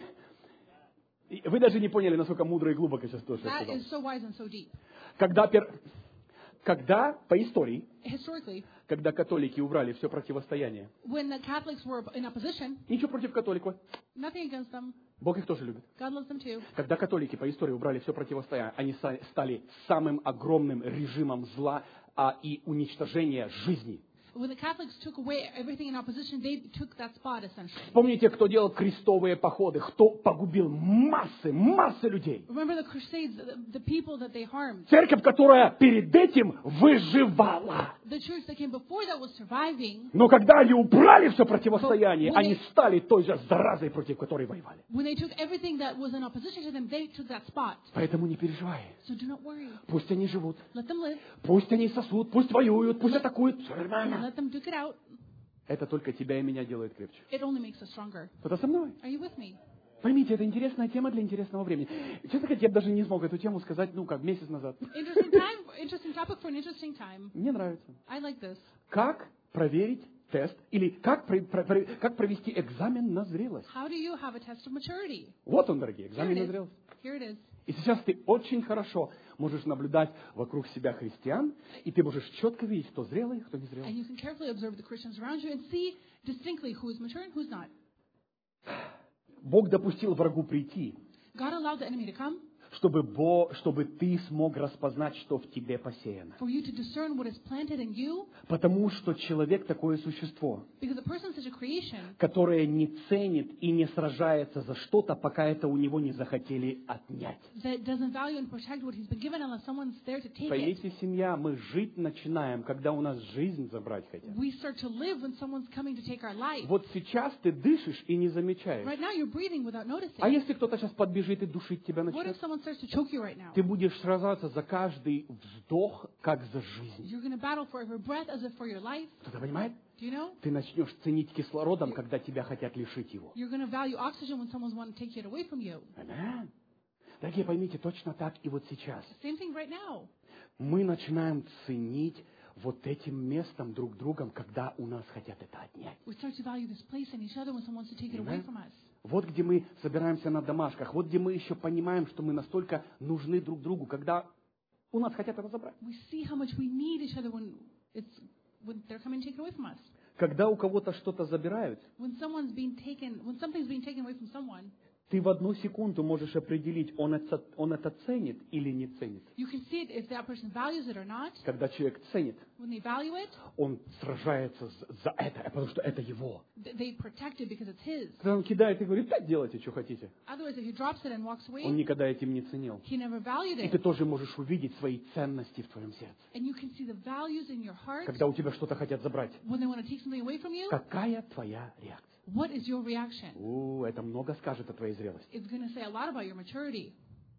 И вы даже не поняли, насколько мудро и глубоко сейчас то, что я That сказал. is so wise and so deep. Когда, пер... когда по истории, Historically, когда католики убрали все противостояние, when the Catholics were in opposition, ничего против католиков, nothing against them. Бог их тоже любит. God loves them too. Когда католики по истории убрали все противостояние, они ста- стали самым огромным режимом зла а, и уничтожения жизни. When the Catholics took away everything in opposition, they took that spot essentially. Вспомните, кто делал крестовые походы, кто погубил массы, массы людей. Remember the Crusades, the, the people that they harmed. Церковь, которая перед этим выживала. The church that came before that was surviving. Но когда они убрали все противостояние, они стали той же заразой, против которой воевали. When they took everything that was in opposition to them, they took that spot. Поэтому не переживай. So do not worry. Пусть они живут, Let them live. пусть они сосут, пусть воюют, пусть атакуют. Все нормально. Let them duke it out. Это только тебя и меня делает крепче. It only makes us stronger. Кто-то со мной? Are you with me? Поймите, это интересная тема для интересного времени. Честно говоря, я бы даже не смог эту тему сказать, ну, как месяц назад. Interesting time, interesting topic for an interesting time. Мне нравится. I like this. Как проверить тест или как, про- про- про- как провести экзамен на зрелость? How do you have a test of maturity? Вот он, дорогие, Here экзамен it на is. зрелость. Here it is. И сейчас ты очень хорошо можешь наблюдать вокруг себя христиан, и ты можешь четко видеть, кто зрелый, кто не And зрелый. you can carefully observe the Christians around you and see distinctly who is mature and who's not. Бог допустил врагу прийти, God allowed the enemy to come чтобы, Бо, чтобы ты смог распознать, что в тебе посеяно. for you to discern what is planted in you, Потому что человек такое существо, because a person is such a creation которое не ценит и не сражается за что-то, пока это у него не захотели отнять. that doesn't value and protect what he's been given unless someone's there to take it. Поймите, семья, мы жить начинаем, когда у нас жизнь забрать хотят. We start to live when someone's coming to take our life. Вот сейчас ты дышишь и не замечаешь. Right now you're breathing without noticing. А если кто-то сейчас подбежит и душить тебя What if начнет? someone starts to choke you right now? Ты будешь сражаться за каждый вздох, как за жизнь. You're going to battle for every breath as if for your life. Кто-то понимает? Do you know? Ты начнешь ценить кислородом, когда тебя хотят лишить его. You're going to value oxygen when someone's wanting to take it away from you. Аминь. Дорогие, поймите, точно так и вот сейчас. Same thing right now. Мы начинаем ценить вот этим местом друг другом, когда у нас хотят это отнять. We start to value this place and each other when someone wants to take it away Amen. from us. Вот где мы собираемся на домашках, вот где мы еще понимаем, что мы настолько нужны друг другу, когда у нас хотят это забрать. We see how much we need each other when it's when they're coming to take it away from us. Когда у кого-то что-то забирают, When someone's being taken, when something's being taken away from someone, ты в одну секунду можешь определить, он это, он это ценит или не ценит. you can see it if that person values it or not. Когда человек ценит, When they value it, он сражается за за это, потому что это его. th- they protect it because it's his. Когда он кидает и говорит, да, делайте, что хотите. Otherwise, if he drops it and walks Он away, никогда этим не ценил. he never valued И ты it. тоже можешь увидеть свои ценности в твоем сердце. And you can see the values in your heart Когда у тебя что-то хотят забрать, when they want to take something away from you. какая твоя реакция? What is your reaction? У, это много скажет о твоей зрелости. It's going to say a lot about your maturity.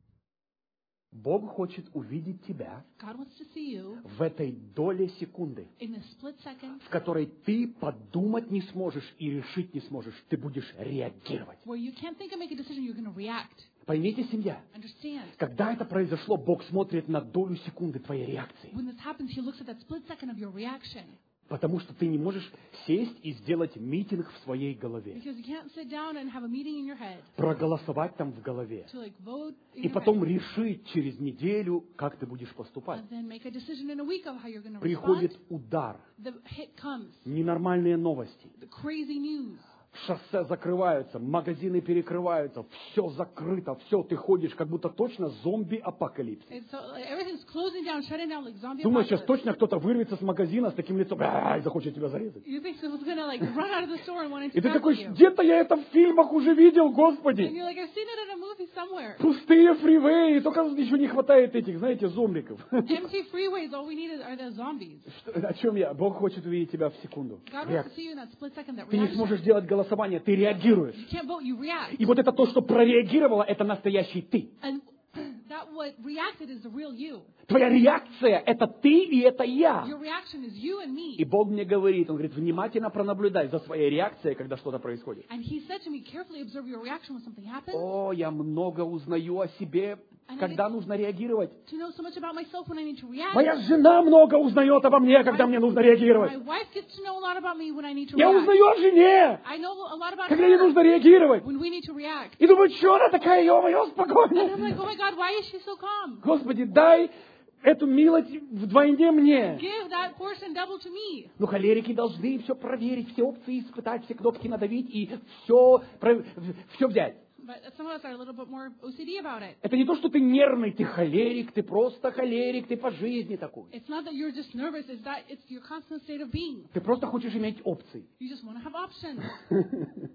Бог хочет увидеть тебя God wants to see you в этой доле секунды, in this split second в которой ты подумать не сможешь и решить не сможешь. Ты будешь реагировать. where you can't think and make a decision, you're going to react. Поймите, семья, Understand? когда это произошло, Бог смотрит на долю секунды твоей реакции. When this happens, he looks at that split second of your reaction. Потому что ты не можешь сесть и сделать митинг в своей голове. Because you can't sit down and have a meeting in your head Проголосовать там в голове. to like vote in И your потом head. решить через неделю, как ты будешь поступать. And then make a decision in a week of how you're going to respond. Приходит удар, The hit comes. ненормальные новости. The crazy news. Шоссе закрываются, магазины перекрываются, все закрыто, все, ты ходишь, как будто точно зомби-апокалипсис. It's so, like, everything's closing down, shutting down like zombie Думаешь, сейчас apocalypse. точно кто-то вырвется с магазина с таким лицом «А, и захочет тебя зарезать. You think someone's going to like run out of the store and want to И ты grab такой, you. где-то я это в фильмах уже видел, And Господи. you're like, I've seen it in a movie somewhere. Пустые фривеи, только еще не хватает этих, знаете, зомбиков. Empty freeways, all we need is, are the zombies. Что- О чем я? Бог хочет увидеть тебя в секунду. God wants to Реакция. see you in that split second, that Ты не reaction. сможешь делать голосование, ты реагируешь. You can't vote, you react. И вот это то, что прореагировало, это настоящий ты. And that what reacted is the real you. Твоя реакция – это ты и это я. Your reaction is you and me. И Бог мне говорит, Он говорит, внимательно пронаблюдай за своей реакцией, когда что-то происходит. And he said to me, carefully observe your reaction when something happens. О, я много узнаю о себе, когда нужно реагировать. To know so much about myself when I need to react. Моя жена много узнает обо мне, когда мне нужно My реагировать. wife gets to know a lot about me when I need to Я react. узнаю о жене, I know a lot about когда ей her нужно реагировать. when we need to react. И думаю, что она такая, ё-моё, And I'm спокойная. like, oh my God, why is she so calm? Господи, дай эту милость вдвойне мне. Give that portion double to me. Ну, холерики должны все проверить, все опции испытать, все кнопки надавить и все, все взять. But some of us are a little bit more O C D about it. Это не то, что ты нервный, ты холерик, ты просто холерик, ты по жизни такой. It's not that you're just nervous, it's that it's your constant state of being. Ты просто хочешь иметь опции. You just want to have options.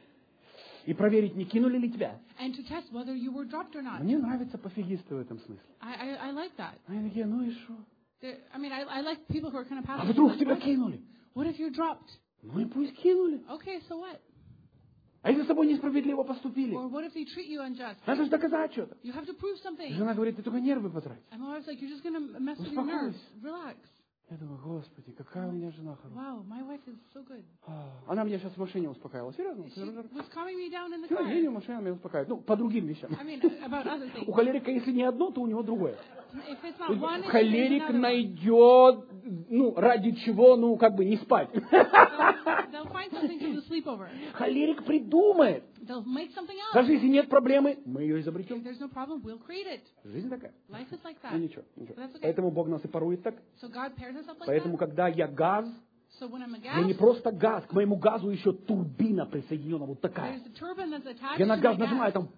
И проверить, не кинули ли тебя. And to test whether you were dropped or not. Мне нравятся пофигисты в этом смысле. I, I, I like that. Они такие, ну и что? There- I mean, I, I like people who are kind of А passive. вдруг Like, тебя what, кинули? what if you're dropped? Ну и пусть кинули. Okay, so what? А если с тобой несправедливо поступили? Or what if they treat you unjust? Надо же доказать что-то. You have to prove something. Жена говорит, ты только нервы потрать. And my wife's like, you're just going to mess with your nerves. Relax. Я думаю, Господи, какая у меня жена хорошая. Wow, my wife is so good. А, Она меня сейчас в машине успокаивала. Серьезно? She was calming me down in the Сегодня car. день машина меня успокаивает. Ну, по другим вещам. I mean, about other У things. холерика, если не одно, то у него другое. If it's not one, it's Холерик another one. найдет, ну, ради чего, ну, как бы не спать. They'll, they'll find something to do sleep over. Холерик придумает. They'll make something else. Даже если нет проблемы, мы ее If изобретем. there's no problem, we'll create it. Жизнь такая. Life is like Ну, that. ничего, ничего. That's okay. Поэтому Бог нас и порует так. So God pairs us up like Поэтому, that. когда я газ, So when I'm a я не gas, просто газ, к моему газу еще турбина присоединена, вот такая. there's a turbine that's attached Я to на my газ gas. нажимаю, там...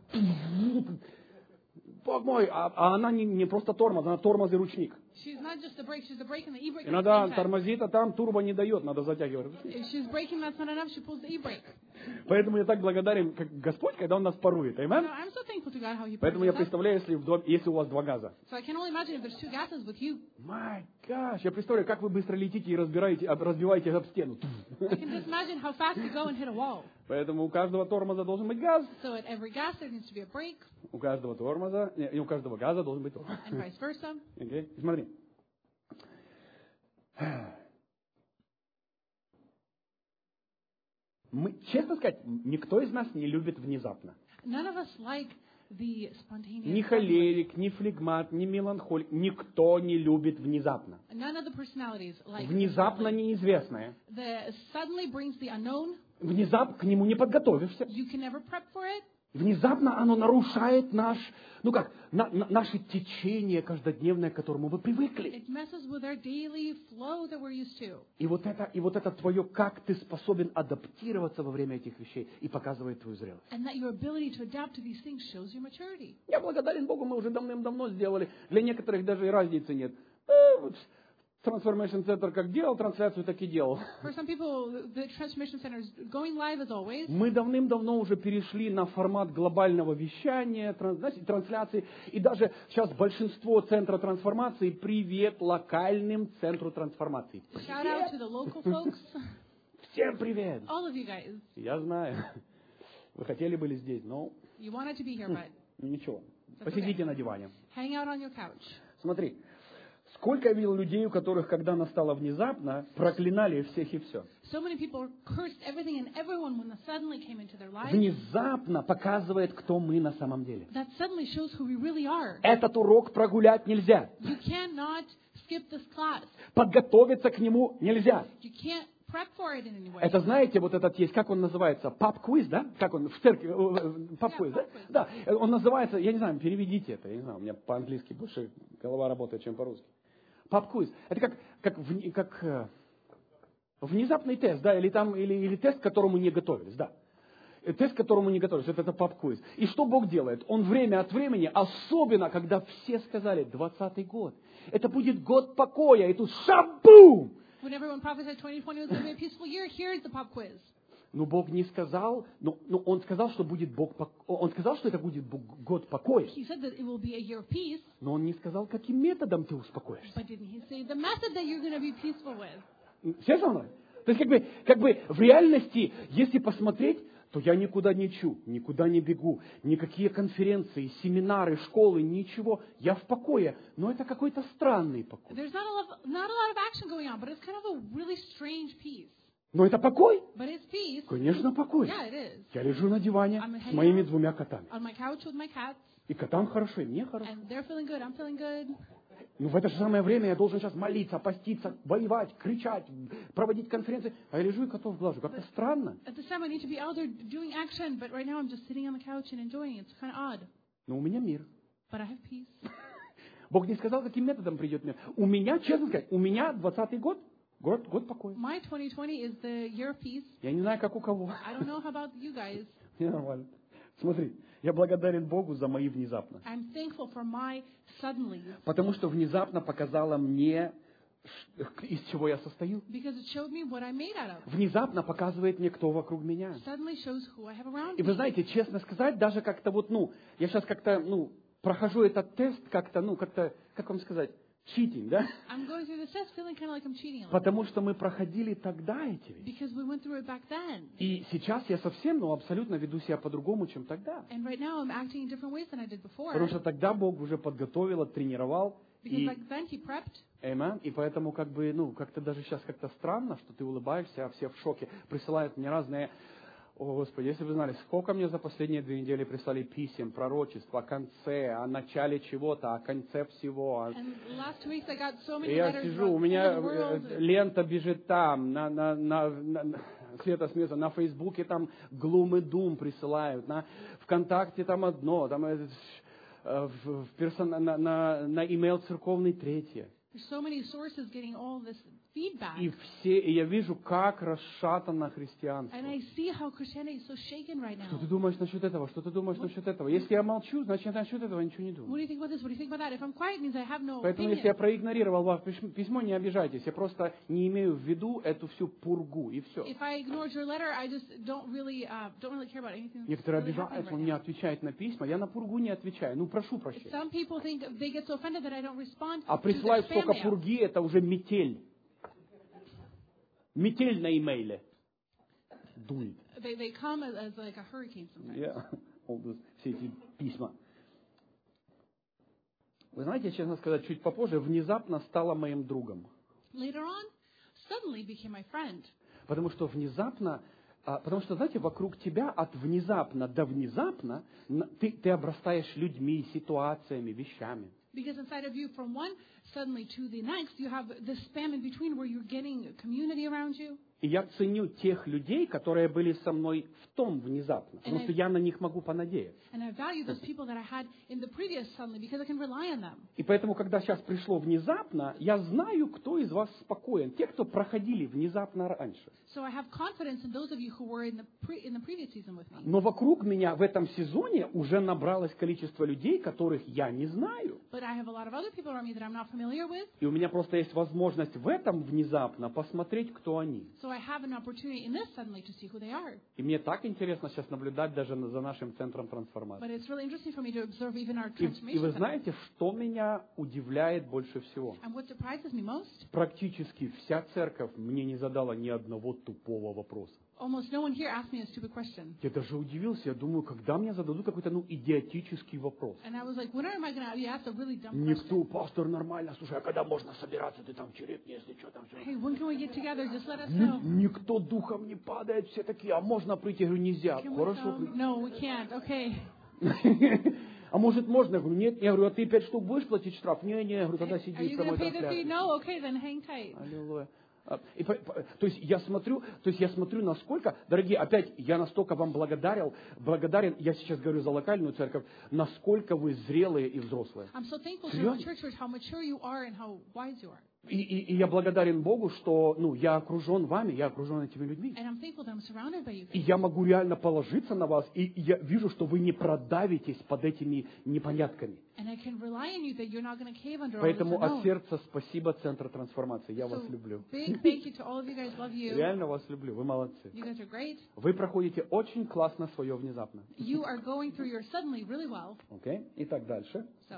Бог мой, а, а она не, не просто тормоз, она тормоз и ручник. She's not just the brake, she's the brake and the e-brake. at the Иногда same time. тормозит, а там турбо не дает, надо затягивать. If she's braking, that's not enough. She pulls the e-brake. Поэтому я так благодарен как Господь, когда Он нас порует. So Amen? I'm so thankful to God how He pairs Поэтому я us up. представляю, если, в дом- если у вас два газа. So I can only imagine if there's two gases with you. My gosh, я представляю, как вы быстро летите и разбираете, об- разбиваете об стену. I can just imagine how fast you go and hit a wall. Поэтому у каждого тормоза должен быть газ, So at every gas there needs to be a brake, у каждого тормоза, не, и у каждого газа должен быть тормоз. and vice versa. Окей? Смотри. Мы, честно сказать, никто из нас не любит внезапно. None of us like the spontaneous. Ни холерик, ни флегмат, ни меланхолик. Никто не любит внезапно. None of the personalities like Внезапно неизвестное. the suddenly brings the unknown. Внезапно к нему не подготовишься. You can never prep for it. Внезапно оно нарушает наш, ну как, на- на- наше течение каждодневное, к которому вы привыкли. It messes with our daily flow that we're used to. И вот это, и вот это твое, как ты способен адаптироваться во время этих вещей, и показывает твою зрелость. And that your ability to adapt to these things shows your maturity. Я благодарен Богу, мы уже давным-давно сделали. Для некоторых даже и разницы нет. Э, вот Transformation Center как делал трансляцию, так и делал. For some people, the Transformation Center is going live as always. Мы давным-давно уже перешли на формат глобального вещания, транс- знаете, трансляции. И даже сейчас большинство центра трансформации привет локальным центру трансформации. Shout out to the local folks. Всем привет! All of you guys. Я знаю. Вы хотели были здесь, но You wanted to be here, but ничего. That's Посидите okay. на диване. hang out on your couch. Смотри, сколько я видел людей, у которых, когда настало внезапно, проклинали всех и все. So many people cursed everything and everyone when the suddenly came into their lives. Внезапно показывает, кто мы на самом деле. That suddenly shows who we really are. Этот урок прогулять нельзя. You cannot skip this class. Подготовиться к нему нельзя. You can't prep for it in any way. Это, знаете, вот этот есть, как он называется, паб-квиз, да? Как он в церкви, э, э, паб-квиз, да? паб-квиз. Да, э, он называется, я не знаю, переведите это, я не знаю, у меня по-английски больше голова работает, чем по-русски. Паб-квиз. Это как, как, вне- как э, внезапный тест, да, или, там, или, или тест, к которому не готовились, да. Э, Тест, к которому не готовились, вот это паб-квиз. И что Бог делает? Он время от времени, особенно, когда все сказали, двадцатый год, это будет год покоя, и тут шабум! When everyone prophesied twenty twenty was going to be a peaceful year, here's the pop quiz. Но Бог не сказал, но, но Он сказал, что будет Бог, пок- Он сказал, что это будет Бог- год покоя, He said that it will be a year of peace, но Он не сказал, каким методом ты успокоишься. but didn't he say the method that you're going to be peaceful with? Все со мной? То есть, как бы, как бы в реальности, если посмотреть, то я никуда не чу, никуда не бегу, никакие конференции, семинары, школы, ничего. Я в покое, но это какой-то странный покой. There's not a lot, not a lot of action going on, but it's kind of a really strange peace. Но это покой? But it's peace. Конечно, покой. Yeah, it is. Я лежу на диване I'm с hanging моими out двумя котами. on my couch with my cats, И котам хорошо, и мне хорошо. and they're feeling good. I'm feeling good. Но в это же самое время я должен сейчас молиться, поститься, воевать, кричать, проводить конференции. А я лежу и котов глажу. Как-то странно. At this time, I need to be out there doing action, but right now I'm just sitting on the couch and enjoying it. It's kind of odd, Но у меня мир. but I have peace. Бог не сказал, каким методом придет мир. У меня, честно сказать, у меня двадцатый год, год, год покоя. My twenty twenty is the year of peace. Я не знаю, как у кого. I don't know how about you guys. Мне нормально. Смотри, я благодарен Богу за мои внезапно. I'm thankful for my suddenly, Потому что внезапно показала мне, ш- из чего я состою. because it showed me what I'm made out of. Внезапно показывает мне, кто вокруг меня. Suddenly shows who I have around И вы me. знаете, честно сказать, даже как-то вот, ну, я сейчас как-то, ну, прохожу этот тест как-то, ну, как-то, как вам сказать, читинг, да? I'm going through this test feeling kind of like I'm cheating a little, Потому что мы проходили тогда эти вещи. because we went through it back then. И сейчас я совсем, ну, абсолютно веду себя по-другому, чем тогда. And right now I'm acting in different ways than I did before. Потому что тогда Бог уже подготовил, тренировал. Because И, back then he prepped. amen, и поэтому как бы, ну, как-то даже сейчас как-то странно, что ты улыбаешься, а все в шоке. Присылают мне разные, О, Господи, если бы знали, сколько мне за последние две недели прислали писем, пророчеств о конце, о начале чего-то, о конце всего. And last week I got so И many я letters сижу, about у the меня end of the world. э, лента бежит там, на, на, на, на, Света смеется, на Фейсбуке там глум и дум присылают, на ВКонтакте там одно, там э, в, в персон, на, на, на имейл церковный третье. There's so many sources getting all this feedback. И все, и я вижу, как расшатано христианство. And I see how Christianity is so shaken right Что now. ты думаешь насчет этого? Что ты думаешь насчет этого? Если я молчу, значит я насчет этого ничего не What do думаю. you think about this? What do you think about that? If I'm quiet, it means I have no Поэтому если я opinion. проигнорировал ваше письмо, не обижайтесь. Я просто не имею в виду эту всю пургу, и все. If I ignored your letter, I just don't really, uh, don't really care about anything that's Некоторые really happening обижаются, right он не now. отвечает на письма. Я на пургу не отвечаю. Ну, прошу прощения. Some people think they get so offended that I don't respond А to their присылают spam столько mail. пурги, это уже метель. Метель на имейле. Дует. They, they come as, as like a hurricane sometimes. Я, all those- все эти письма. Вы знаете, честно сказать, чуть попозже внезапно стала моим другом. Later on, suddenly became my friend. Потому что внезапно, а, потому что, знаете, вокруг тебя от внезапно до внезапно на- ты, ты обрастаешь людьми, ситуациями, вещами. Because inside of you, from one suddenly to the next, you have this span in between where you're getting a community around you. И я ценю тех людей, которые были со мной в том внезапно, потому что я на них могу понадеяться. And I value those people that I had in the previous suddenly because I can rely on them. И поэтому, когда сейчас пришло внезапно, я знаю, кто из вас спокоен. Те, кто проходили внезапно раньше. So I have confidence in those of you who were in the pre, in the previous season with me. Но вокруг меня в этом сезоне уже набралось количество людей, которых я не знаю. But I have a lot of other people around me that I'm not familiar with. И у меня просто есть возможность в этом внезапно посмотреть, кто они. So I have an opportunity in this suddenly to see who they are. И мне так интересно сейчас наблюдать даже за нашим центром трансформации. But it's really interesting for me to observe even our И, и transformation вы center. знаете, что меня удивляет больше всего? And what surprises me most, Практически вся церковь мне не задала ни одного тупого вопроса. almost no one here asked me a stupid question. Я даже удивился, я думаю, когда мне зададут какой-то, ну, идиотический вопрос. And I was like, when am I going to be asked a really dumb Никто, question? пастор, нормально, слушай, а когда можно собираться, ты там черепни, если что, там все. Hey, when can we get together? Just let us Ни- know. никто духом не падает, все такие, а можно прийти? Я говорю, нельзя. Can we Хорошо, come? прийти. No, we can't. Okay. А может можно? Я говорю, нет. Я говорю, а ты пять штук будешь платить штраф? Не, не, я говорю, тогда Are сиди you в прямой going to pay the fee? трансляции. No? Okay, then hang tight. Аллилуйя. А, и по- по- то есть я смотрю, то есть я смотрю, насколько, дорогие, опять я настолько вам благодарен, благодарен, я сейчас говорю за локальную церковь, насколько вы зрелые и взрослые. I'm so thankful to Серьезно? the church church, how mature you are and how wise you are. И, и- и я благодарен Богу, что, ну, я окружен вами, я окружен этими людьми. And I'm thankful that I'm surrounded by you И guys. я могу реально положиться на вас, и я вижу, что вы не продавитесь под этими непонятками. And I can rely on you that you're not going to cave under all this Поэтому от unknown. сердца спасибо Центр трансформации. Я вас So, люблю. big thank you to all of you guys. Love you. Реально вас люблю. Вы молодцы. You guys are great. Вы проходите очень классно свое внезапно. You are going through your suddenly really well. Окей? Итак, дальше. So,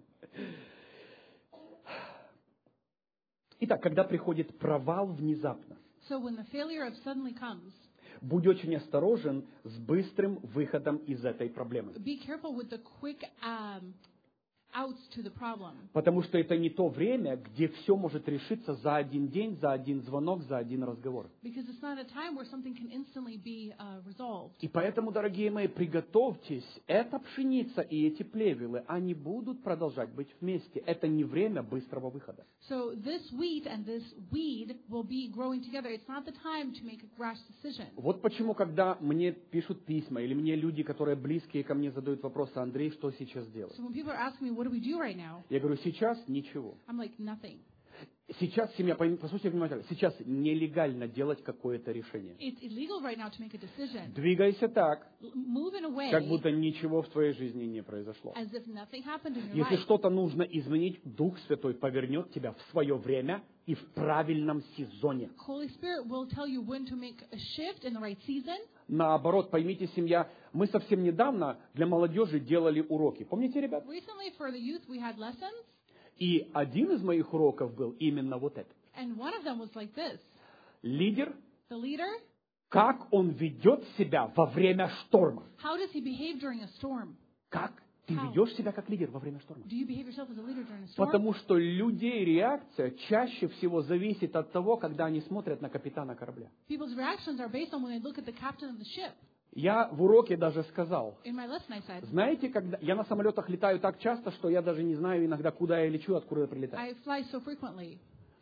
Итак, когда приходит провал внезапно, so when the failure of suddenly comes, будь очень осторожен с быстрым выходом из этой проблемы. be careful with the quick um, outs to the problem. Потому что это не то время, где все может решиться за один день, за один звонок, за один разговор. Because it's not a time where something can instantly be uh, resolved. И поэтому, дорогие мои, приготовьтесь. Эта пшеница и эти плевелы, они будут продолжать быть вместе. Это не время быстрого выхода. So this wheat and this weed will be growing together. It's not the time to make a rash decision. Вот почему, когда мне пишут письма, или мне люди, которые близкие ко мне задают вопросы, Андрей, что сейчас делать? So when people are asking me, what do we do right now? Я говорю, сейчас ничего. I'm like, nothing. Сейчас семья, пойми- послушайте внимательно, сейчас нелегально делать какое-то решение. It's illegal right now to make a decision. Двигайся так, L- Move in a way как будто ничего в твоей жизни не произошло. as if nothing happened in your Если life. что-то нужно изменить, Дух Святой повернет тебя в свое время и в правильном сезоне. Holy Spirit will tell you when to make a shift in the right season. Наоборот, поймите, семья, мы совсем недавно для молодежи делали уроки. Помните, ребят? Recently for the youth we had lessons, И один из моих уроков был именно вот этот. and one of them was like this. Лидер, The leader, как он ведет себя во время шторма. how does he behave during a storm? Как ты How? ведешь себя как лидер во время шторма? Do you behave yourself as a leader during a storm? Потому что людей реакция чаще всего зависит от того, когда они смотрят на капитана корабля. People's reactions are based on when they look at the captain of the ship. Я в уроке даже сказал, In my lesson, I said, знаете, когда я на самолетах летаю так часто, что я даже не знаю иногда, куда я лечу, откуда я прилетаю. I fly so frequently.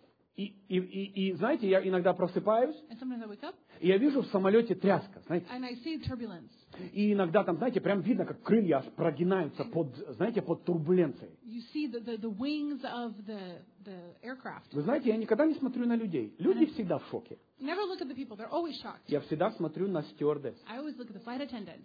И, и, и, и знаете, я иногда просыпаюсь, And sometimes I wake up и я вижу в самолете тряска, знаете. and I see turbulence. И иногда там, знаете, прям видно, как крылья аж прогинаются под, знаете, под турбуленцией. You see the, the, the wings of the, the aircraft. Вы знаете, я никогда не смотрю на людей. Люди всегда в шоке. Never look at the people. They're always shocked. Я всегда смотрю на стюардесс. I always look at the flight attendant.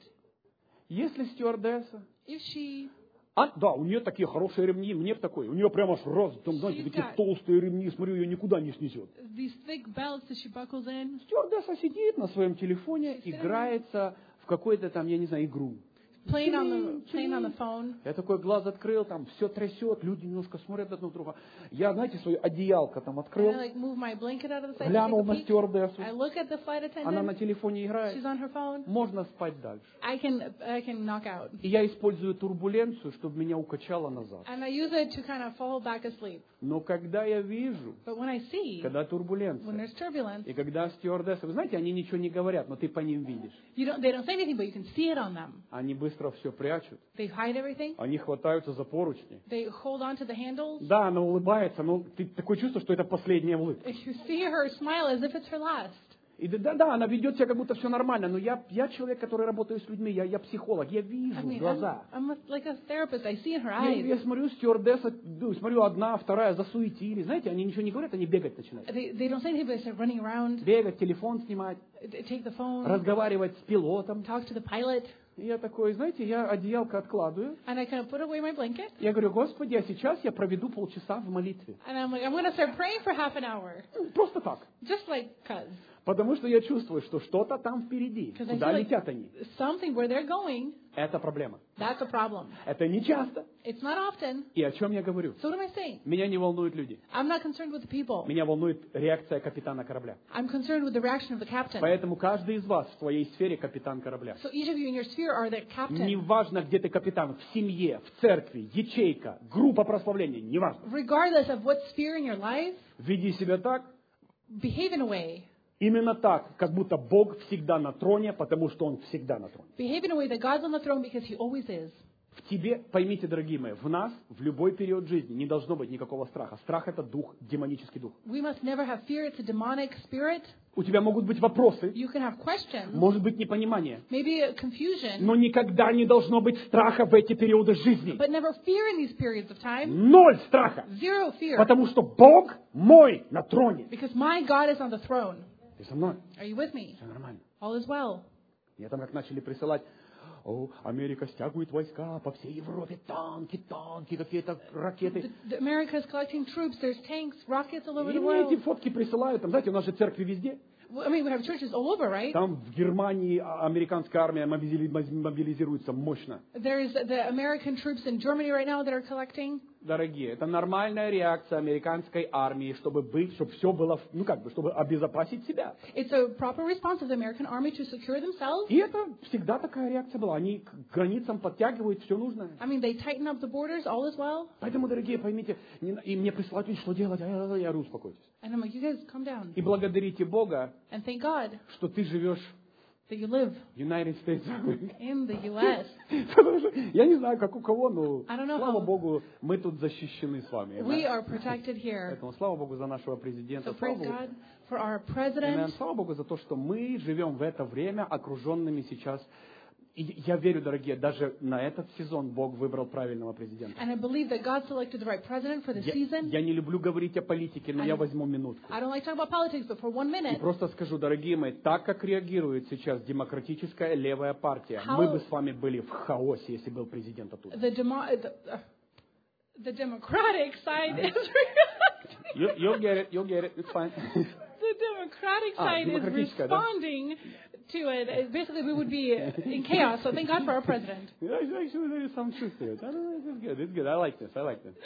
Если стюардесса... If she, А, да, у нее такие хорошие ремни, мне б такой. У нее прямо аж раз, там, знаете, She's такие got- толстые ремни, смотрю, ее никуда не снесет. these thick belts that she buckles in, Стюардесса сидит на своем телефоне, She's играется в какой-то там, я не знаю, игру. playing on the playing on the phone. Я такой глаз открыл, там все трясет, люди немножко смотрят друг на друга. Я, знаете, свое одеялко там And открыл, I like move my blanket out of the side to глянул take на a peek. стюардессу. I look at the flight Она на attendant. телефоне играет. She's on her phone. Можно спать дальше. I can I can knock out. И я использую турбуленцию, чтобы меня укачало назад. And I use it to kind of fall back asleep. Но когда я вижу, But when I see, когда when турбуленция, there's turbulence, и когда стюардессы, вы знаете, они ничего не говорят, но ты по ним видишь. you don't they don't say anything, but you can see it on them. Они быстро все прячут, They hide everything. они хватаются за поручни. They hold on to the handles. Да, она улыбается, но ты такое чувство, что это последняя улыбка. You see her smile as if it's her last. И да, да, она ведет себя, как будто все нормально, но я, я человек, который работает с людьми, я, я психолог, я вижу I в mean, I'm, глаза. I'm a, like a therapist. I see in her Я, eyes. я смотрю, стюардесса, ну, смотрю, одна, вторая, засуетили. Знаете, они ничего не говорят, они бегать начинают. They, they don't say anything, but they start running around, Бегать, телефон снимать, they take the phone, разговаривать с пилотом. talk to the pilot, И я такой, знаете, я одеялко откладываю. and I kind of put away my blanket, Я говорю, Господи, а сейчас я проведу полчаса в молитве. and I'm like, I'm going to start praying for half an hour, Ну, Просто так. just like cuz. Потому что я чувствую, что что-то там впереди. Because I Куда feel like летят они? something where they're going, Это проблема. that's a problem. Это не часто. It's not often. И о чем я говорю? So what am I saying? Меня не волнуют люди. I'm not concerned with the people. Меня волнует реакция капитана корабля. I'm concerned with the reaction of the captain. Поэтому каждый из вас в своей сфере капитан корабля. So each of you in your sphere are the captain. Неважно, где ты капитан, в семье, в церкви, ячейка, группа прославления, неважно. Regardless of what sphere in your life, Веди себя так, behave in a way. именно так, как будто Бог всегда на троне, потому что Он всегда на троне. Behave in a way that God's on the throne because He always is. В тебе, поймите, дорогие мои, в нас в любой период жизни не должно быть никакого страха. Страх – это дух, демонический дух. We must never have fear. It's a demonic spirit. У тебя могут быть вопросы, You can have questions, может быть непонимание, maybe a confusion, но никогда не должно быть страха в эти периоды жизни. but never fear in these periods of time. Ноль страха, Zero fear. потому что Бог мой на троне. Because my God is on the throne. Ты со мной? Are you with me? Все нормально. All is well. Мне там как начали присылать, о, Америка стягивает войска по всей Европе, танки, танки, какие-то ракеты. The, the America is collecting troops. There's tanks, rockets all over И the мне эти world. фотки присылают, там, знаете, у нас же церкви везде. Well, I mean, we have churches all over, right? Там в Германии а- американская армия мобили- мобилизируется мощно. There's the American troops in Germany right now that are collecting. Дорогие, это нормальная реакция американской армии, чтобы быть, чтобы все было, ну как бы, чтобы обезопасить себя. It's a proper response of the American army to secure themselves. И это всегда такая реакция была. Они к границам подтягивают все нужное. I mean, they tighten up the borders, all is well. Поэтому, дорогие, поймите, не на- и мне присылают, что делать, а я, я говорю, успокойтесь. And I'm like, you guys calm down. И благодарите Бога, And thank God что ты живешь that you live в United States of America. in the U S. Потому что я не знаю, как у кого, но I don't know слава how. Богу, мы тут защищены с вами. We Да? are protected here. Поэтому слава Богу за нашего президента. So Слава praise Богу. God for our Amen. president. Слава Богу за то, что мы живем в это время, окруженными сейчас. И я верю, дорогие, даже на этот сезон Бог выбрал правильного президента. And I believe that God selected the right president for the Я, season. я не люблю говорить о политике, но I- я возьму минутку. I don't like talking about politics, but for one И minute, просто скажу, дорогие мои, так как реагирует сейчас демократическая левая партия, How- мы бы с вами были в хаосе, если был президент оттуда. the, demo- the, uh, the Democratic side is You, you'll get it, you'll get it, it's fine. the Democratic Ah, side is демократическая, да? responding to it. Uh, Basically, we would be in chaos. So thank God for our president. Actually, there is some truth to it. I don't know, it's good, it's good. I like this, I like this.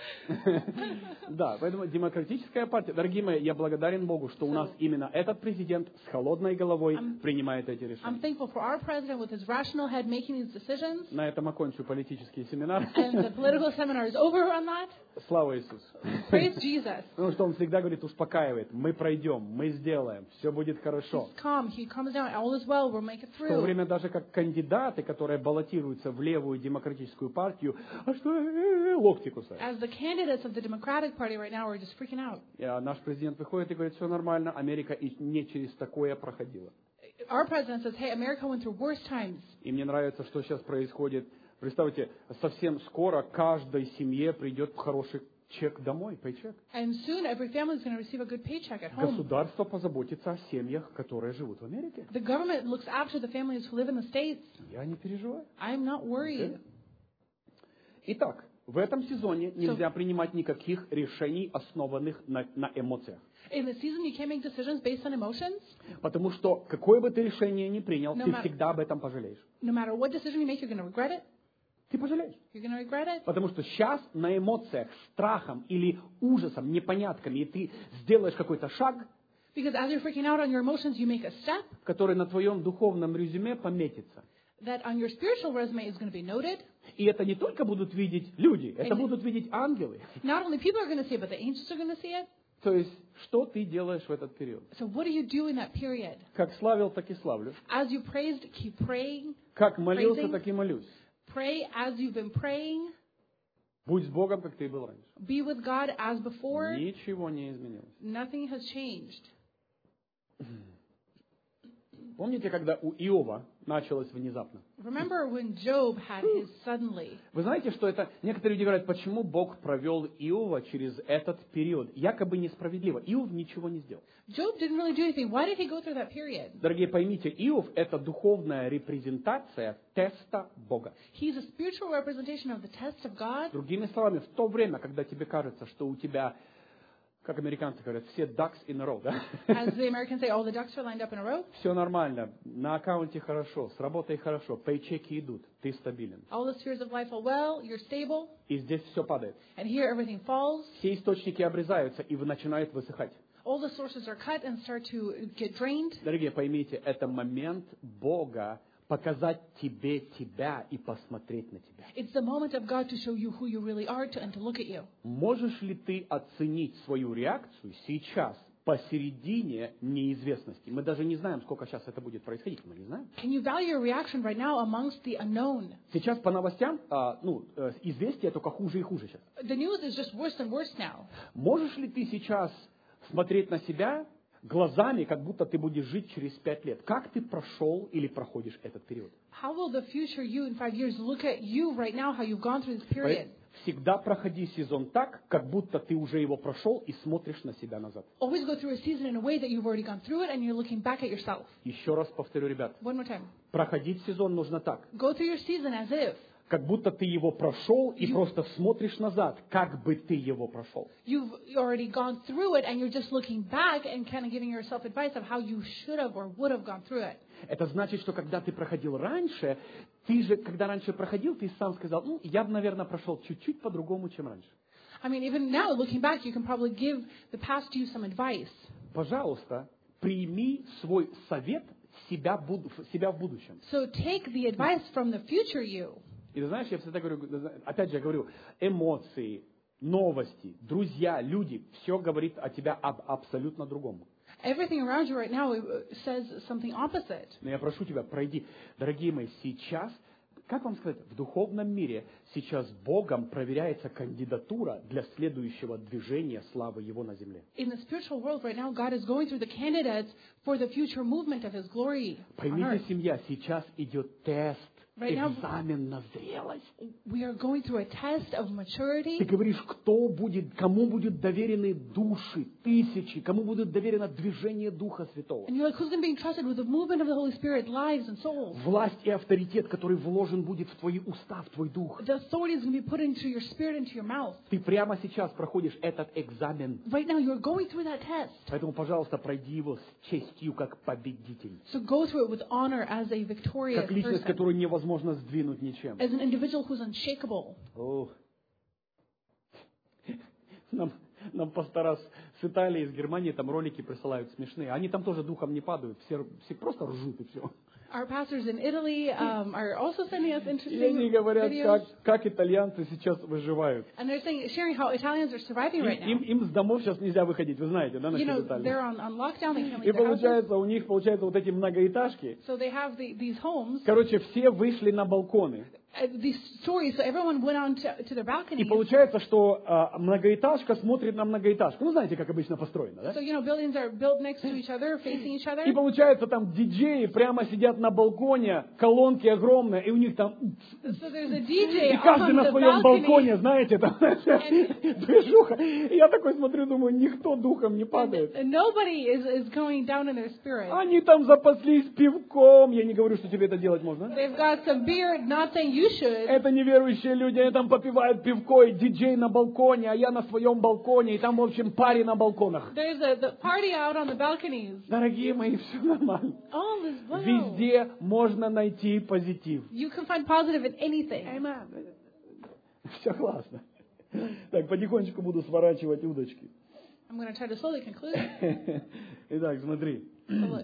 Да, поэтому демократическая партия, дорогие мои, я благодарен Богу, что у нас именно этот президент с холодной головой принимает эти I'm решения. thankful for our president with his rational head making these decisions. На этом окончу политический семинар. And the political seminar is over on that. Слава Иисусу. Praise Jesus. Потому что Он всегда говорит, успокаивает. Мы пройдем, мы сделаем, все будет хорошо. He's calm. He comes down. All is well. We'll make it В то through. время даже как кандидаты, которые баллотируются в левую демократическую партию, а что, э, локти кусают. As the candidates of the Democratic Party right now are just freaking out. И, а, наш президент выходит и говорит, все нормально, Америка и не через такое проходила. Our president says, hey, America went through worse times. И мне нравится, что сейчас происходит. Представьте, совсем скоро каждой семье придет хороший чек домой, пейчек. And soon every family is going to receive a good paycheck at home. Государство позаботится о семьях, которые живут в Америке. The government looks after the families who live in the States. Я не переживаю. I'm not worried. Итак, в этом сезоне нельзя принимать никаких решений, основанных на, на эмоциях. In the season, you can't make decisions based on emotions. Потому что какое бы ты решение ни принял, No ты ma- всегда об этом пожалеешь. No matter what decision you make, you're going to regret it. Ты пожалеешь. You're going to regret it. Потому что сейчас на эмоциях, страхом или ужасом, непонятками, и ты сделаешь какой-то шаг, Because as you're freaking out on your emotions, you make a step который на твоем духовном резюме пометится. that on your spiritual resume is going to be noted. И это не только будут видеть люди, это Amen. будут видеть ангелы. Not only people are going to see it, but the angels are going to see it. То есть, что ты делаешь в этот период? So what do you do in that period? Как славил, так и славлю. As you praised, keep praying. Как молился, Praising. так и молюсь. Pray as you've been praying. Будь с Богом, как ты и был раньше. Be with God as before. Ничего не изменилось. Nothing has changed. Помните, когда у Иова началось внезапно? Remember when Job had his suddenly? Вы знаете, что это... Некоторые люди говорят, почему Бог провел Иова через этот период? Якобы несправедливо. Иов ничего не сделал. Job didn't really do anything. Why did he go through that period? Дорогие, поймите, Иов – это духовная репрезентация теста Бога. He's a spiritual representation of the test of God. Другими словами, в то время, когда тебе кажется, что у тебя, как американцы говорят, все ducks in a row, да? As the Americans say, all the ducks are lined up in a row. Все нормально, на аккаунте хорошо, с работой хорошо, пейчеки идут, ты стабилен. All the spheres of life are well. You're stable. И здесь все падает. And here everything falls. Все источники обрезаются и начинают высыхать. All the sources are cut and start to get drained. Дорогие, поймите, это момент Бога показать тебе тебя и посмотреть на тебя. It's the moment of God to show you who you really are to, and to look at you. Можешь ли ты оценить свою реакцию сейчас, посередине неизвестности? Мы даже не знаем, сколько сейчас это будет происходить, мы не знаем. Can you value your reaction right now amongst the unknown? Сейчас по новостям, а, ну, э, известия только хуже и хуже сейчас. The news is just worse and worse now. Можешь ли ты сейчас смотреть на себя глазами, как будто ты будешь жить через пять лет? Как ты прошел или проходишь этот период? How will the future you in five years look at you right now, how you've gone through this period? Всегда проходи сезон так, как будто ты уже его прошел и смотришь на себя назад. Always go through a season in a way that you've already gone through it and you're looking back at yourself. Еще раз повторю, ребят, One more time. проходить сезон нужно так, Go through your season as if как будто ты его прошел и просто смотришь назад, как бы ты его прошел. you've already gone through it and you're just looking back and kind of giving yourself advice of how you should have or would have gone through it. Это значит, что когда ты проходил раньше, ты же, когда раньше проходил, ты сам сказал, ну, я бы, наверное, прошел чуть-чуть по-другому, чем раньше. I mean, even now, looking back, you can probably give the past you some advice. Пожалуйста, прими свой совет себя, буд- себя в будущем. So take the advice from the future you. И ты знаешь, я всегда говорю, опять же я говорю, эмоции, новости, друзья, люди, все говорит о тебя об абсолютно другом. Everything around you right now uh, says something opposite. Но я прошу тебя, пройди. Дорогие мои, сейчас, как вам сказать, в духовном мире сейчас Богом проверяется кандидатура для следующего движения славы Его на земле. In the spiritual world right now, God is going through the candidates for the future movement of His glory on Поймите, earth. семья, сейчас идет тест, Right now- экзамен на зрелость. We are going through a test of Ты maturity. говоришь, кто будет, кому будут доверены души, тысячи, кому будет доверено движение Духа Святого. And you're like, who's going to be entrusted with the movement of the Holy Spirit, lives and souls? Власть и авторитет, который вложен будет в твои уста, в твой дух. The authority is going to be put into your spirit, into your mouth. Ты прямо сейчас проходишь этот экзамен. Right now, you're going through that test. Поэтому, пожалуйста, пройди его с честью, как победитель. So go through it with honor as a victorious Как личность, person, которую невозможно сдвинуть ничем. as an individual who's unshakable. О. Нам, нам пастора с, с Италии, из Германии там ролики присылают смешные. Они там тоже духом не падают, все, все просто ржут и все. Our pastors in Italy um, are also sending us И interesting они говорят, videos. как, как итальянцы сейчас выживают. And they're saying, sharing how Italians are surviving right Им, now. им, им с домов сейчас нельзя выходить, вы знаете, да, You насчет know, Италии. they're on, on lockdown, they can't И leave their houses. получается, у них, получается, вот эти многоэтажки, So they have the, these homes, короче, все вышли на балконы. uh, these stories, so everyone went on to, to their И balconies. получается, что а, многоэтажка смотрит на многоэтажку. Ну, знаете, как обычно построено, да? So, you know, buildings are built next to each other, facing each other. И получается, там диджеи прямо сидят на балконе, колонки огромные, и у них там... So there's a D J И каждый on на the своем balcony. балконе, знаете, там движуха. И я такой смотрю, думаю, никто духом не падает. And nobody is, is going down in their spirit. Они там запаслись пивком. Я не говорю, что тебе это делать можно. They've got some beer, not saying you should. Это неверующие люди, они там попивают пивко, и диджей на балконе, а я на своем балконе, и там, в общем, пари на балконах. There's a the party out on the balconies. Дорогие мои, все нормально. All is well. Везде можно найти позитив. You can find positive in anything. Все классно. Так, потихонечку буду сворачивать удочки. I'm going to try to slowly conclude. Итак, смотри. So look.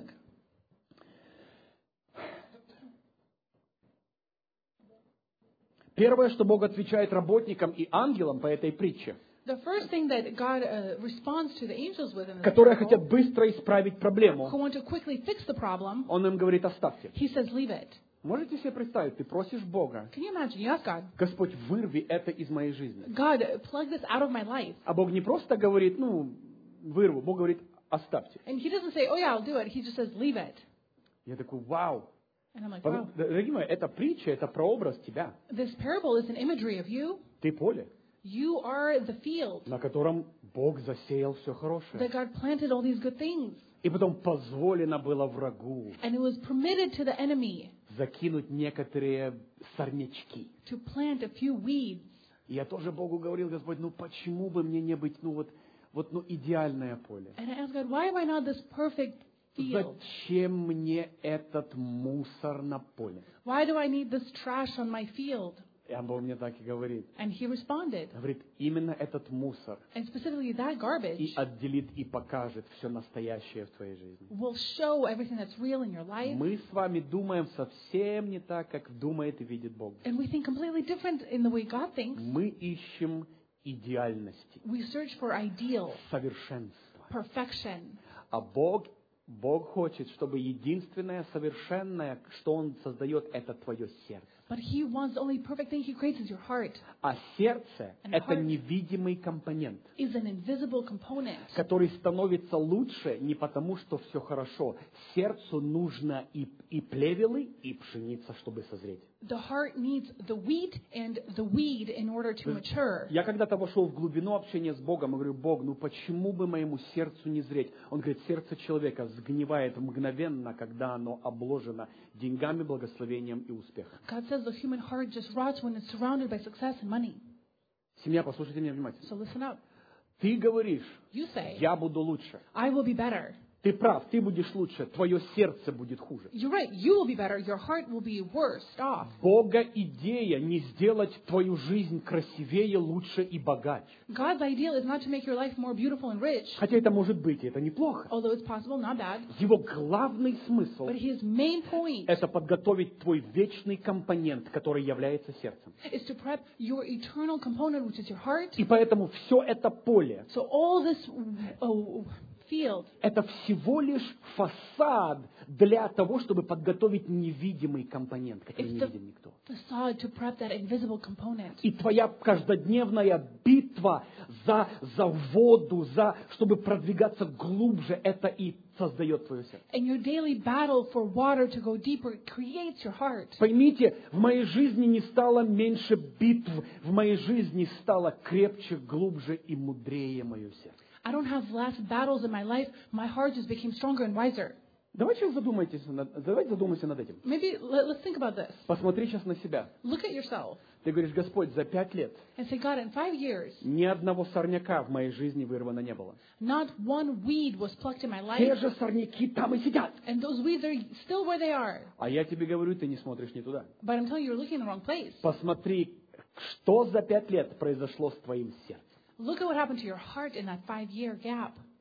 Первое, что Бог отвечает работникам и ангелам по этой притче, The first thing that God uh, responds to the angels with in this которые parable, хотят быстро исправить проблему, who want to quickly fix the problem, Он им говорит, оставьте. He says, leave it. Можете себе представить, ты просишь Бога, Can you imagine? You ask God, Господь, вырви это из моей жизни. God, plug this out of my life. А Бог не просто говорит, ну, вырву, Бог говорит, оставьте. And He doesn't say, oh yeah, I'll do it. He just says, leave it. Я такой, вау. And I'm like, wow. Дорогие мои, эта притча, это прообраз тебя. This parable is an imagery of you. Ты поле, You are the field на котором Бог засеял все хорошее. that God planted all these good things. И потом позволено было врагу And it was permitted to the enemy закинуть некоторые сорнячки. to plant a few weeds. И я тоже Богу говорил, Господь, ну почему бы мне не быть, ну вот, вот ну идеальное поле? And I asked God, why am I not this perfect field? Зачем мне этот мусор на поле? Why do I need this trash on my field? И Бог мне так и говорит. And He responded. Говорит, именно этот мусор And specifically that и garbage отделит и покажет все настоящее в твоей жизни. will show everything that's real in your life. Мы с вами думаем совсем не так, как думает и видит Бог. And we think completely different in the way God thinks. Мы ищем идеальности, We search for ideal, совершенства. perfection. А Бог, Бог хочет, чтобы единственное совершенное, что Он создает, это твое сердце. But He wants the only perfect thing He creates is your heart. А сердце – And это heart невидимый компонент, is an invisible component. который становится лучше не потому, что все хорошо. Сердцу нужно и, и плевелы, и пшеница, чтобы созреть. The heart needs the wheat and the weed in order to mature. Я когда-то вошел в глубину общения с Богом и говорю, Бог, ну почему бы моему сердцу не зреть? Он говорит, сердце человека сгнивает мгновенно, когда оно обложено деньгами, благословением и успехом. God says the human heart just rots when it's surrounded by success and money. Семья, послушайте меня внимательно. So listen up. Ты говоришь, You say, я буду лучше. I will be better. Ты прав, ты будешь лучше, твое сердце будет хуже. You're right. You will be better. Your heart will be worse off. Бога идея не сделать твою жизнь красивее, лучше и богаче. God's ideal is not to make your life more beautiful and rich, Хотя это может быть, и это неплохо. although it's possible, not bad. Его главный смысл But His main point – это подготовить твой вечный компонент, который является сердцем. is to prep your eternal component, which is your heart. И поэтому все это поле, So all this oh, field это всего лишь фасад для того, чтобы подготовить невидимый компонент, который не It's the- видит никто. facade to prep that invisible component. И твоя каждодневная битва за, за воду, за, чтобы продвигаться глубже, это и создает твое сердце. And your daily battle for water to go deeper creates your heart. Поймите, в моей жизни не стало меньше битв, в моей жизни стало крепче, глубже и мудрее мое сердце. I don't have less battles in my life. My heart just became stronger and wiser. Давайте задумайтесь, над- давайте задумайся над этим. Maybe let, let's think about this. Посмотри сейчас на себя. Look at yourself Ты говоришь, Господь, за пять лет and say, God, in five years, ни одного сорняка в моей жизни вырвано не было. not one weed was plucked in my Те life, же сорняки там и сидят. and those weeds are still where they are. А я тебе говорю, ты не смотришь не туда. But I'm telling you, you're looking in the wrong place. Посмотри, что за пять лет произошло с твоим сердцем. Look at what happened to your heart in that five-year gap.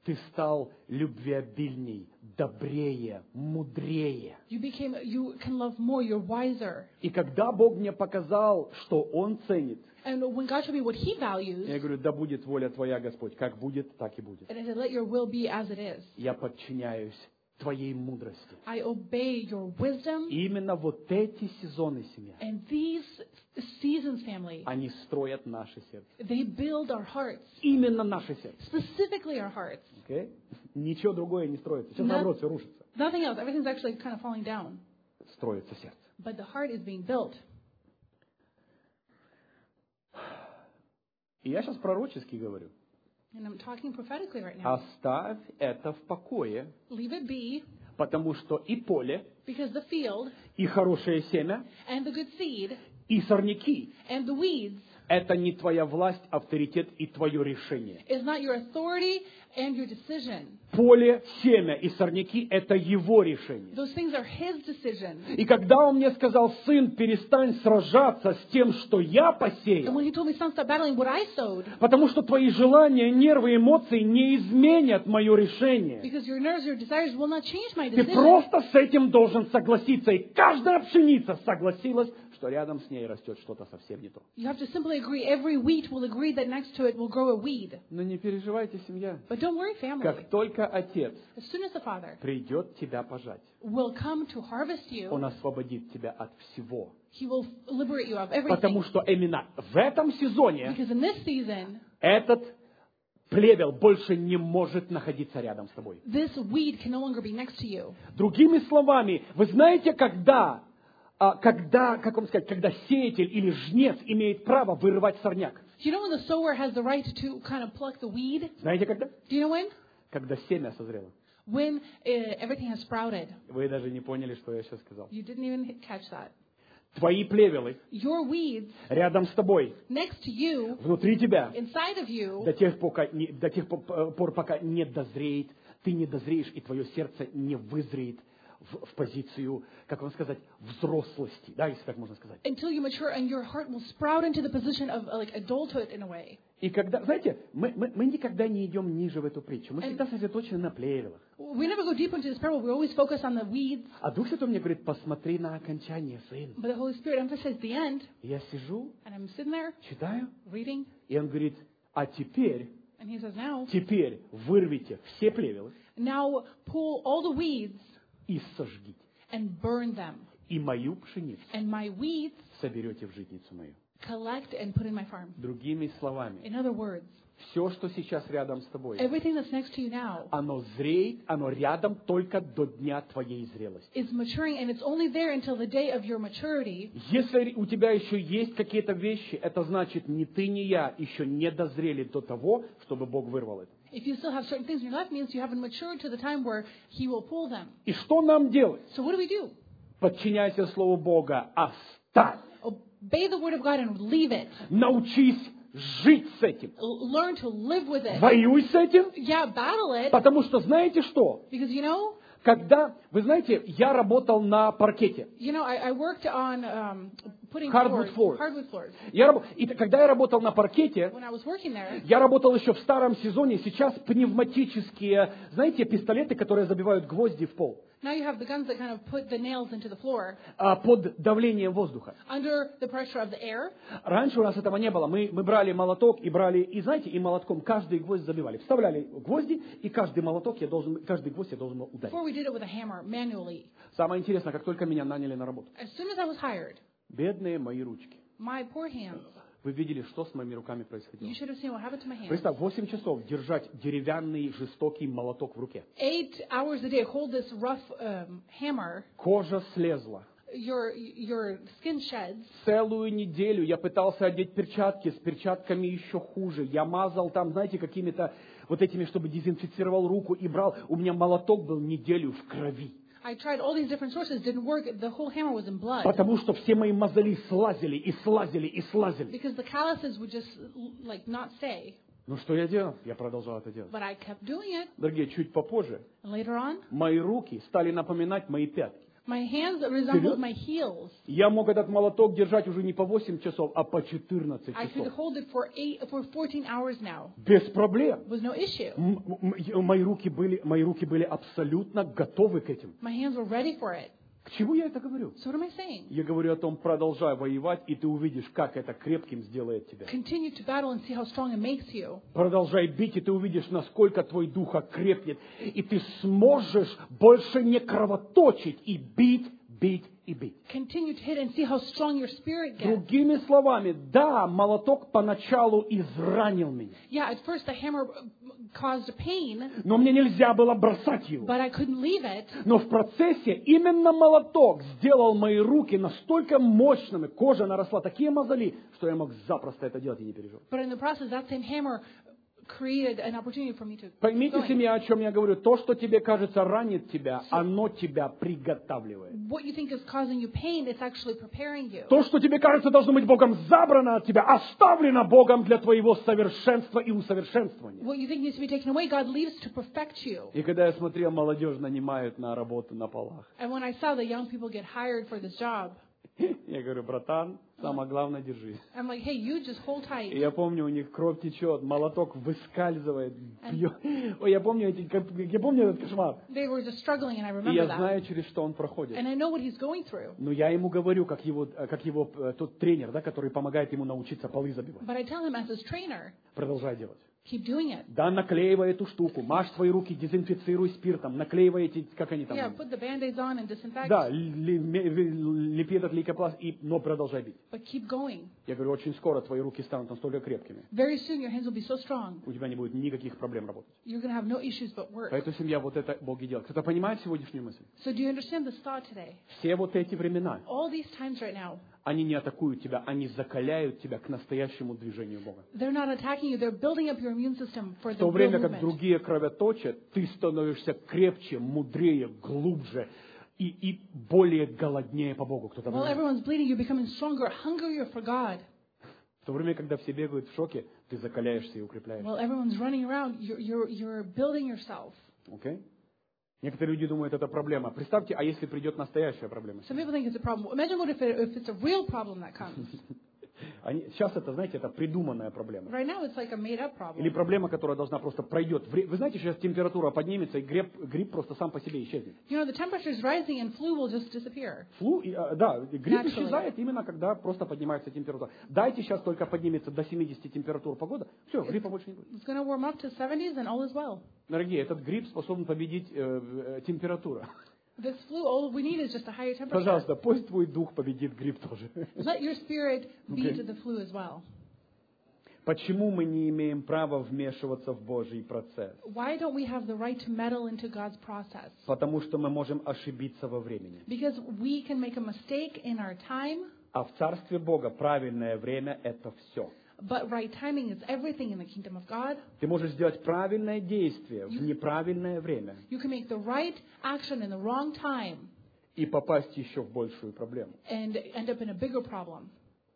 Ты стал любвеобильней, добрее, мудрее. You became, you can love more, you're wiser. И когда Бог мне показал, что Он ценит, And when God showed me what He я values, говорю, да будет воля Твоя, Господь, как будет, так и будет. and I said, let your will be as it is. Я подчиняюсь Твоей мудрости. I obey your wisdom. И именно вот эти сезоны, семья, And these seasons, family, они строят наше сердце. they build our hearts, Именно наше сердце. specifically our hearts. Okay? Ничего другое не строится. Сейчас, No- наоборот, все рушится. Nothing else. Everything's actually kind of falling down. Строится сердце. But the heart is being built. И я сейчас пророчески говорю. And I'm talking prophetically right now. Оставь это в покое, Leave it be, потому что и поле, because the field, и хорошее семя, and the good seed, и сорняки and the weeds – это не твоя власть, авторитет и твое решение. is not your authority and your decision. Поле, семя и сорняки – это его решение. Those things are His decision. И когда он мне сказал, сын, перестань сражаться с тем, что я And посеял, when He told me, son, stop battling what I sowed, потому что твои желания, нервы, эмоции не изменят мое решение. because your nerves, your desires will not change my Ты decision. просто с этим должен согласиться. И каждая пшеница согласилась, что рядом с ней растет что-то совсем не то. You have to simply agree. Every wheat will agree that next to it will grow a weed. Но не переживайте, семья. But don't worry, family. Как только Отец As soon as the Father придет тебя пожать, will come to harvest you, Он освободит тебя от всего. He will liberate you of everything. Потому что именно в этом сезоне Because in this season, этот плевел больше не может находиться рядом с тобой. this weed can no longer be next to you. Другими словами, вы знаете, когда, а, когда, как вам сказать, когда сеятель или жнец имеет право вырывать сорняк? Do you know when the sower has the right to kind of pluck the weed? Знаете, когда? Do you know when? Когда семя созрело. When uh, everything has sprouted. Вы даже не поняли, что я сейчас сказал. You didn't even catch that. Твои плевелы Your weeds рядом с тобой, next to you, внутри тебя, inside of you, до тех, пока не- до тех по- пор, пока не дозреет, ты не дозреешь, и твое сердце не вызреет в, в позицию, как вам сказать, взрослости, да, если так можно сказать. until you mature and your heart will sprout into the position of uh, like adulthood in a way. И когда, знаете, мы, мы, мы никогда не идем ниже в эту притчу, мы всегда сосредоточены на плевелах. We never go deep into this parable. We always focus on the weeds. А Дух Святой мне говорит, посмотри на окончание, сын. But the Holy Spirit emphasized the end. И я сижу, And I'm sitting there читаю, reading. и он говорит, а теперь, And he says, now, теперь вырвите все плевелы now pull all the weeds и сожгите. and burn them. И мою пшеницу And my weeds соберете в житницу мою. collect and put in my farm. Другими словами, In other words, все, что сейчас рядом с тобой, everything that's next to you now оно зреет, оно рядом только до дня твоей зрелости. is maturing, and it's only there until the day of your maturity. Если у тебя еще есть какие-то вещи, это значит, ни ты, ни я еще не дозрели до того, чтобы Бог вырвал это. If you still have certain things in your life, it means you haven't matured to the time where He will pull them. И что нам делать? So what do we do? Подчиняйся Слову Бога, оставь. Obey the word of God and leave it. Научись жить с этим. L- learn to live with it. Воюй с этим, Yeah, battle it. потому что знаете что? Because you know, Когда, вы знаете, я работал на паркете. you know, I, I worked on um, putting Hardwood floors, floors. hardwood floors. Я раб- И т- когда я работал на паркете, When I was working there, я работал еще в старом сезоне, сейчас пневматические, знаете, пистолеты, которые забивают гвозди в пол now you have the guns that kind of put the nails into the floor а, под давлением воздуха. under the pressure of the air. Раньше у нас этого не было. Мы, мы брали молоток и брали, и знаете, и молотком каждый гвоздь забивали. Вставляли гвозди, и каждый молоток я должен, каждый гвоздь я должен был ударить. Before we did it with a hammer manually. Самое интересное, как только меня наняли на работу. As soon as I was hired, Бедные мои ручки. my poor hands. Вы видели, что с моими руками You происходило? should have seen what happened to my hands. Представь, восемь часов держать деревянный жестокий молоток в руке. Eight hours a day, hold this rough um, hammer. Кожа слезла. Your your skin sheds. Целую неделю я пытался одеть перчатки, с перчатками еще хуже. Я мазал там, знаете, какими-то вот этими, чтобы дезинфицировал руку и брал. У меня молоток был неделю в крови. I tried all these different sources, didn't work. The whole hammer was in blood. Потому что все мои мозоли слазили и слазили и слазили. Because the calluses would just like not stay. Ну что я делал? Я продолжал это делать. But I kept doing it. Дорогие, чуть попозже And later on, мои руки стали напоминать мои пятки. My hands resembled my heels. Я мог этот молоток держать уже не по восемь часов, а по четырнадцать I could часов. hold it for eight, for fourteen hours now. Без проблем. It was no issue. М- м- Мои руки были, мои руки были абсолютно готовы к этим. My hands were ready for it. К чему я это говорю? So what am I saying? Я говорю о том, продолжай воевать, и ты увидишь, как это крепким сделает тебя. Continue to battle and see how strong it makes you. Продолжай бить, и ты увидишь, насколько твой дух окрепнет. И ты сможешь больше не кровоточить и бить, бить и бить. Continue to hit and see how strong your spirit gets. Другими словами, да, молоток поначалу изранил меня. Yeah, at first the hammer caused pain, Но мне нельзя было бросать его. but I couldn't leave it. Но в процессе именно молоток сделал мои руки настолько мощными, кожа наросла, такие мозоли, что я мог запросто это делать и не переживать. But in the process, that same hammer created an opportunity for me to keep Поймите going. семья, о чем я говорю. То, что тебе кажется ранит тебя, оно тебя приготавливает. What you think is causing you pain, it's actually preparing you. То, что тебе кажется должно быть Богом забрано от тебя, оставлено Богом для твоего совершенства и усовершенствования. What you think needs to be taken away, God leaves to perfect you. И когда я смотрел, молодежь нанимают на работу на полах. And when I saw the young people get hired for this job, Я говорю, братан, самое главное, держись. I'm like, hey, you just hold И tight. я помню, у них кровь течет, молоток выскальзывает, бьет. Ой, я помню, эти, как- я помню этот кошмар. They were just struggling, and I И remember я that. знаю, через что он проходит. And I know what he's going through. Но я ему говорю, как его, как его э, тот тренер, да, который помогает ему научиться полы забивать. But I tell him as his trainer, Продолжай делать. keep doing it. Да, наклеивай эту штуку, мажь свои руки, дезинфицируй спиртом, наклеивай эти, как они там, Yeah, put the band-aids on and disinfect. да, ли- ме- лепи этот лейкопласт, и, но продолжай бить. But keep going. Я говорю, очень скоро твои руки станут настолько крепкими, Very soon your hands will be so strong, у тебя не будет никаких проблем работать. you're going to have no issues but work. Поэтому семья, вот это Бог и делает. Кто-то понимает сегодняшнюю мысль? So do you understand this thought today? Все вот эти времена, All these times right now, они не атакуют тебя, они закаляют тебя к настоящему движению Бога. they're not attacking you, they're building up your immune system for В the то real время как movement. другие кровоточат, ты становишься крепче, мудрее, глубже и, и более голоднее по Богу. Кто-то While понимает? everyone's bleeding, you're becoming stronger, hungrier for God. В то время, когда все бегают в шоке, ты закаляешься и укрепляешься. While everyone's running around, you're, you're, you're building yourself. Окей? Некоторые люди думают, это проблема. Представьте, а если придет настоящая проблема? Some people think it's a problem. Imagine what if, it, if it's a real problem that comes. Они, сейчас это, знаете, это придуманная проблема. Right now, it's like a made-up Или problem. проблема, которая должна просто пройдет. Вре- Вы знаете, сейчас температура поднимется, и грипп, грипп просто сам по себе исчезнет. You know, the temperature is rising and flu will just disappear. Флу, и, а, да, грипп Naturally. исчезает именно, когда просто поднимается температура. Дайте сейчас только поднимется до семидесяти температур погода, все, гриппа больше не будет. It's going to warm up to seventies and all is well. Дорогие, этот грипп способен победить э, э, температуру. This flu, all we need is just a higher temperature. Пожалуйста, пусть твой дух победит грипп тоже. Let your spirit beat Okay. the flu as well. Почему мы не имеем права вмешиваться в Божий процесс? Why don't we have the right to meddle into God's process? Потому что мы можем ошибиться во времени. Because we can make a mistake in our time, А в Царстве Бога правильное время – это все. but right timing is everything in the kingdom of God. Ты можешь сделать правильное действие в неправильное время You can make the right action in the wrong time и попасть еще в большую проблему. and end up in a bigger problem.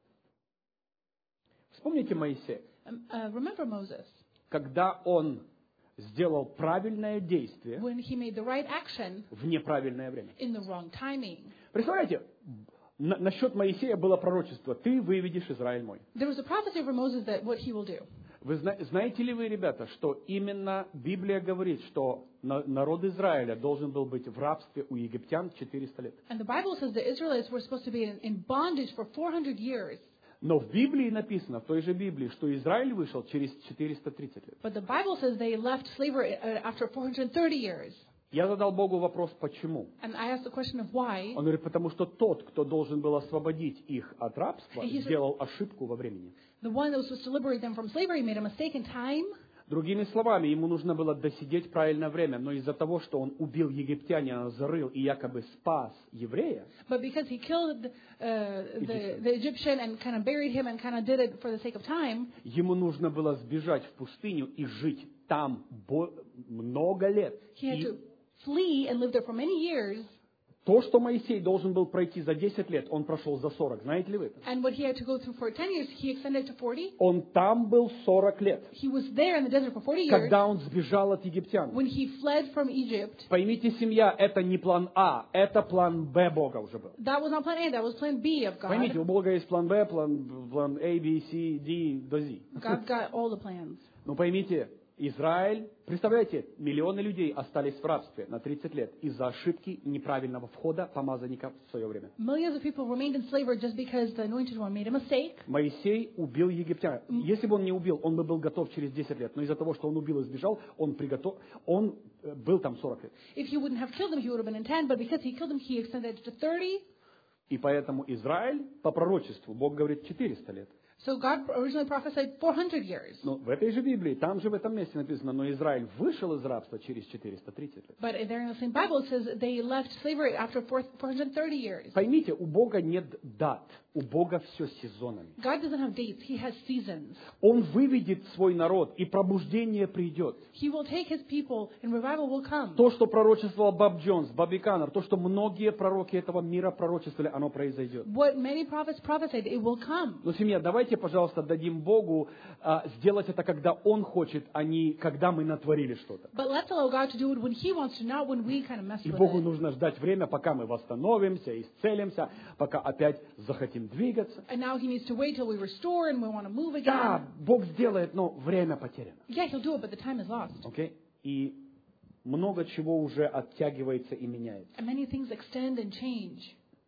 Вспомните Моисея. Um, uh, remember Moses, Когда он сделал правильное действие when he made the right action в неправильное время. in the wrong timing. Представляете, на- насчет Моисея было пророчество. Ты выведешь Израиль мой. There was a prophecy over Moses that what he will do. Вы зна- знаете ли вы, ребята, что именно Библия говорит, что на- народ Израиля должен был быть в рабстве у египтян четыреста лет. And the Bible says the Israelites were supposed to be in, in bondage for four hundred years. Но в Библии написано, в той же Библии, что Израиль вышел через четыреста тридцать лет. But the Bible says they left slavery uh, after four hundred thirty years. Я задал Богу вопрос, почему? And I asked the question of why. Он говорит, потому что тот, кто должен был освободить их от рабства, He said- сделал ошибку во времени. The one that was supposed to liberate them from slavery made a mistake in time. Другими словами, ему нужно было досидеть правильное время, но из-за того, что он убил египтянина, зарыл и якобы спас еврея, But because he killed uh, the, the Egyptian and kind of buried him and kind of did it for the sake of time, ему нужно было сбежать в пустыню и жить там бо- много лет. he had И to flee and live there for many years То, что Моисей должен был пройти за десять лет, он прошел за сорок. Знаете ли вы это? And what he had to go through for ten years, he extended to forty. Он там был сорок лет, He was there in the desert for forty years когда он сбежал от египтян. when he fled from Egypt. Поймите, семья, это не план А, это план Б Бога уже был. That was not plan A, that was plan B of God. Поймите, у Бога есть план Б, план, план A, B, C, D до Z. God's got all the plans. Но поймите, Израиль, представляете, миллионы людей остались в рабстве на тридцать лет из-за ошибки неправильного входа помазанника в свое время. Millions of people remained in slavery just because the anointed one made a mistake. Моисей убил египтян. Если бы он не убил, он бы был готов через десять лет. Но из-за того, что он убил и сбежал, он, приготов... он э, был там сорок лет. If he wouldn't have killed him, he would have been in ten, but because he killed him, he extended it to thirty. И поэтому Израиль, по пророчеству, Бог говорит, четыреста лет. So God originally prophesied four hundred years. Но в этой же Библии, там же в этом месте написано, но Израиль вышел из рабства через четыреста тридцать лет. But there in the same Bible it says they left slavery after four hundred thirty years. Поймите, у Бога нет дат, у Бога все сезонами. God doesn't have dates, He has seasons. Он выведет свой народ, и пробуждение придет. He will take His people and revival will come. То, что пророчествовал Боб Джонс, Бобби Каннер, то, что многие пророки этого мира пророчествовали, оно произойдет. What many prophets prophesied, it will come. Но, семья, давайте, пожалуйста, дадим Богу а, сделать это, когда Он хочет, а не когда мы натворили что-то. But let's allow God to do it when He wants to, not when we kind of mess И with Богу it. нужно ждать время, пока мы восстановимся, исцелимся, пока опять захотим двигаться. And now He needs to wait till we restore and we want to move again. Да, Бог сделает, но время потеряно. Yeah, He'll do it, but the time is lost. Окей? И много чего уже оттягивается и меняется. And many things extend and change.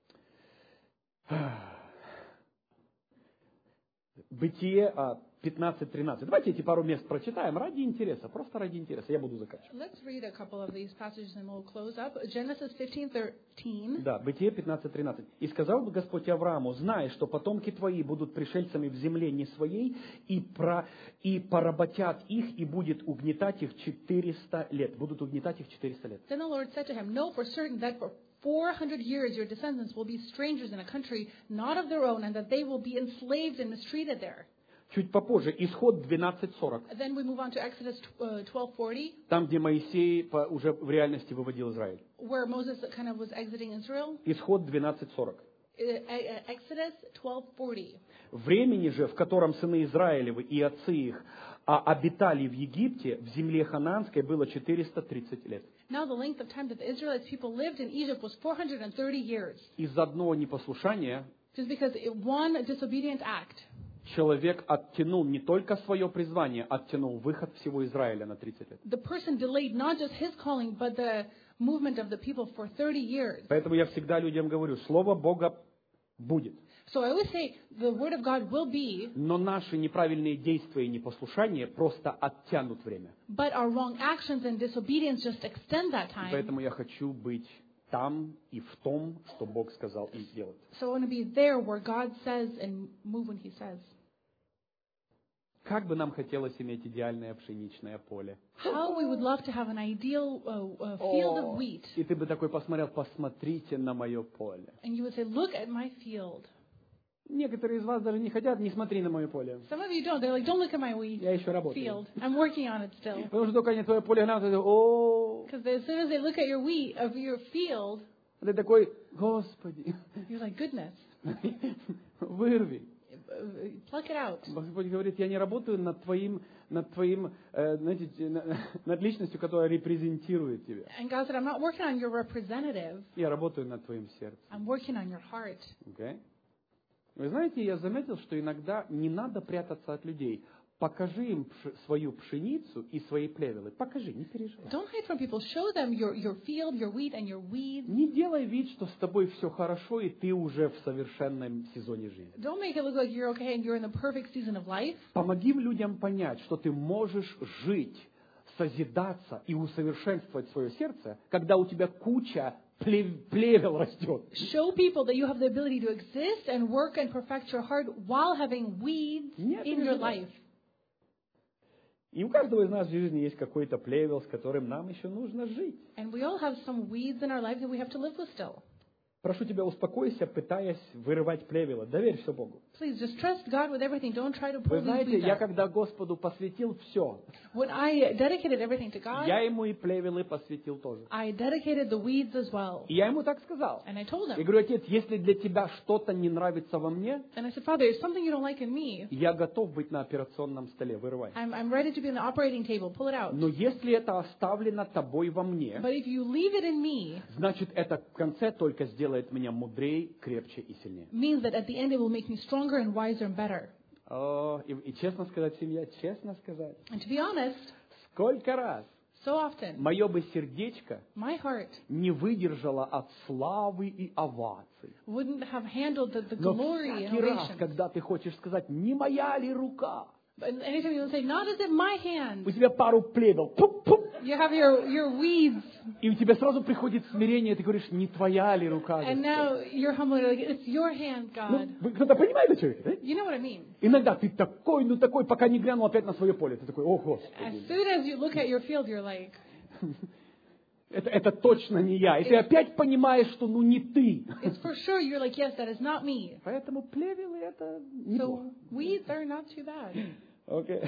Бытие пятнадцать тринадцать. Давайте эти пару мест прочитаем ради интереса, просто ради интереса. Я буду заканчивать. Let's read a couple of these passages and we'll close up. Genesis fifteen thirteen. Да, Бытие пятнадцать тринадцать. «И сказал бы Господь Аврааму, знай, что потомки твои будут пришельцами в земле не своей, и, про, и поработят их, и будет угнетать их четыреста лет». Будут угнетать их четыреста лет. Then the Lord said to him, Know for certain that for four hundred years your descendants will be strangers in a country not of their own, and that they will be enslaved and mistreated there. Чуть попозже, Исход двенадцать сорок. Then we move on to Exodus twelve forty, Там, где Моисей по- уже в реальности выводил Израиль. where Moses kind of was exiting Israel. Исход двенадцать сорок. Uh, uh, Exodus twelve forty. Времени же, в котором сыны Израилевы и отцы их а, обитали в Египте, в земле ханаанской, было четыреста тридцать лет. Now the length of time that the Israelites people lived in Egypt was four hundred thirty years. Из-за одного непослушания Just because it, one disobedient act, человек оттянул не только свое призвание, оттянул выход всего Израиля на тридцать лет. the person delayed not just his calling, but the movement of the people for thirty years. Поэтому я всегда людям говорю, Слово Бога будет. So I always say the word of God will be, Но наши неправильные действия и непослушания просто оттянут время. but our wrong actions and disobedience just extend that И time. поэтому я хочу быть там и в том, что Бог сказал и сделать. So I want to be there where God says and move when He says. Как бы нам хотелось иметь идеальное пшеничное поле. How we would love to have an ideal uh, uh, field of wheat. И ты бы такой посмотрел, посмотрите на мое поле. And you would say, look at my field. Некоторые из вас даже не хотят, не смотри на мое поле. Some of you don't. They're like, don't look at my wheat Я еще работаю. field. I'm working on it still. Потому что только они твое поле глянут, ты о, Because as soon as they look at your wheat, of your field, ты такой, Господи, you're like, goodness, вырви. uh, pluck it out. Господь говорит, я не работаю над твоим, над твоим, э, знаете, на- над личностью, которая репрезентирует тебя. And God said, I'm not working on your representative. Я работаю над твоим сердцем. I'm working on your heart. Okay? Вы знаете, я заметил, что иногда не надо прятаться от людей. Покажи им пш- свою пшеницу и свои плевелы. Покажи, не переживай. Don't hide from people. Show them your, your field, your wheat, and your weeds. Не делай вид, что с тобой все хорошо, и ты уже в совершенном сезоне жизни. Don't make it look like you're okay and you're in the perfect season of life. Помоги людям понять, что ты можешь жить, созидаться и усовершенствовать свое сердце, когда у тебя куча плев- плевел растет. Show people that you have the ability to exist and work and perfect your heart while having weeds Нет, in не your желаю. life. И у каждого из нас в жизни есть какой-то плевел, с которым нам еще нужно жить. And we all have some weeds in our life that we have to live with still. Прошу тебя, успокойся, пытаясь вырывать плевела. Доверь все Богу. Please just trust God with everything. Don't try to pull Вы these знаете, weeds я out. когда Господу посвятил все, When I dedicated everything to God, я ему и плевелы посвятил тоже. I dedicated the weeds as well. И я ему так сказал. And I told Я him, говорю, Отец, если для тебя что-то не нравится во мне, and I said, Father, if something you don't like in me, я готов быть на операционном столе, вырывай. I'm, I'm ready to be on the operating table. Pull it out. Но если это оставлено тобой во мне, But if you leave it in me, значит, это в конце только сделает меня мудрее, крепче и сильнее. means that at the end it will make me stronger and wiser and better. О, и, и честно сказать, семья, честно сказать, And to be honest, сколько раз so often, мое бы сердечко my heart не выдержало от славы и оваций. wouldn't have handled the, the Но glory and всякий раз, ovation. когда ты хочешь сказать, не моя ли рука, But anytime you will say, not is it my hand, у тебя пару плевел, пуп-пуп, you have your, your weeds, и у тебя сразу приходит смирение, ты говоришь, не твоя ли рука. and Господь? now you're humble, like, it's your hand, Ну, God. вы- кто-то понимает, о чем это? Да? You know what I mean? Иногда ты такой, ну такой, пока не глянул опять на свое поле. Ты такой, о, As Господи, soon as you look at your field, you're like, это, это точно не я. И ты опять понимаешь, что ну не ты. it's for sure. You're like, yes, that is not me. Поэтому плевелы это неплохо. So weeds are not too bad. Окей.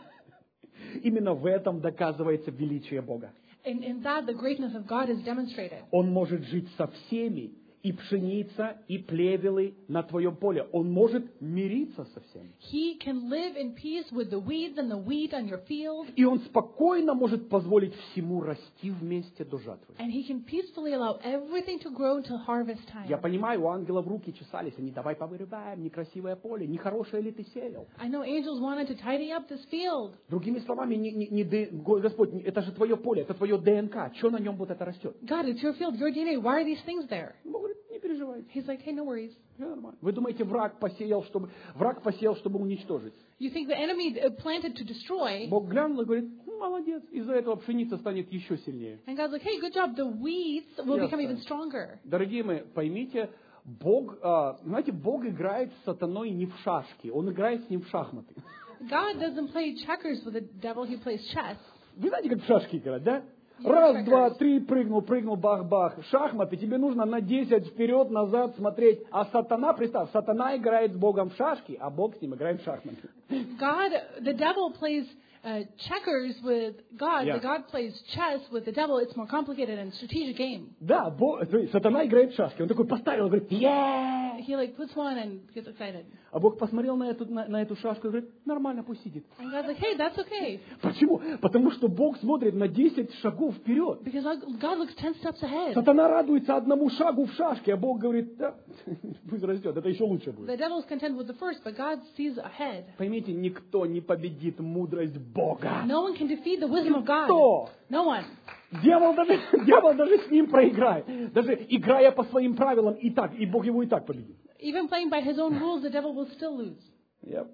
Именно в этом доказывается величие Бога. In, in that, the greatness of God is demonstrated. Он может жить со всеми, и пшеница, и плевелы на твоем поле. Он может мириться со всеми. He can live in peace with the weeds and the wheat on your field, И он спокойно может позволить всему расти вместе до жатвы. and He can peacefully allow everything to grow until harvest time. Я понимаю, у ангелов руки чесались, они давай повырываем, некрасивое поле, нехорошее ли ты сеял. I know angels wanted to tidy up this field. Другими словами, не, не, не Д- Го- Господь, не- это же твое поле, это твое ДНК, что на нем вот это растет? God, it's your field, your D N A. Why are these things there? Бог говорит, не переживайте, He's like, hey, no worries. все нормально. Вы думаете, враг посеял, чтобы, враг посеял, чтобы уничтожить? You think the enemy uh, planted to destroy, Бог глянул и говорит, ну, молодец, из-за этого пшеница станет еще сильнее. and God's like, hey, good job. The weeds will Yes, become sir. even stronger. Дорогие мои, поймите, Бог, а, знаете, Бог играет с сатаной не в шашки, Он играет с ним в шахматы. God doesn't play checkers with the devil. He plays chess. Вы знаете, как в шашки играть, да? Я Раз, checkers. два, три, прыгнул, прыгнул, бах-бах. Шахматы, тебе нужно на десять вперед, назад смотреть. А сатана, представь, сатана играет с Богом в шашки, а Бог с ним играет в шахматы. God, the devil plays uh, checkers with God. Yeah. The God plays chess with the devil. It's more complicated and strategic game. Да, Бог, смотри, сатана играет в шашки. Он такой поставил, говорит, yeah! He like puts one and gets excited. А Бог посмотрел на эту, на, на эту шашку и говорит, нормально, пусть сидит. And God's like, hey, that's okay. Почему? Потому что Бог смотрит на десять шагов вперед. Because God looks ten steps ahead. Сатана радуется одному шагу в шашке, а Бог говорит, да, пусть растет, это еще лучше будет. The devil's content with the first, but God sees ahead. Поймите, никто не победит мудрость Бога. No one can defeat the wisdom of God. Никто. No one. Дьявол даже, дьявол даже с ним проиграет. Даже играя по своим правилам и так, и Бог его и так победит. Even playing by his own rules, the devil will still lose. Yep.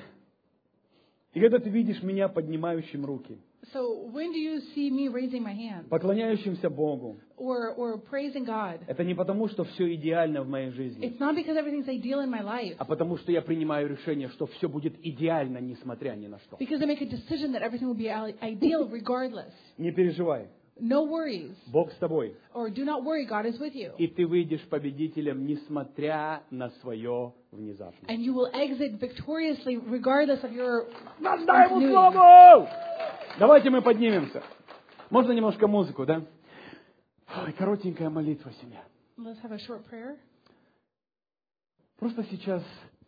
И когда ты видишь меня поднимающим руки, So when do you see me raising my hand поклоняющимся Богу, or, or praising God? это не потому, что все идеально в моей жизни, It's not because everything's ideal in my life. а потому, что я принимаю решение, что все будет идеально, несмотря ни на что. Because I make a decision that everything will be i- ideal regardless. Не переживай, No worries. Бог с тобой. Or do not worry, God is with you. И ты выйдешь победителем, несмотря на свое внезапность. And you will exit victoriously regardless of your Воздай ему continuity. славу! Давайте мы поднимемся. Можно немножко музыку, да? Ой, коротенькая молитва, семья. Let's have a short prayer. Просто сейчас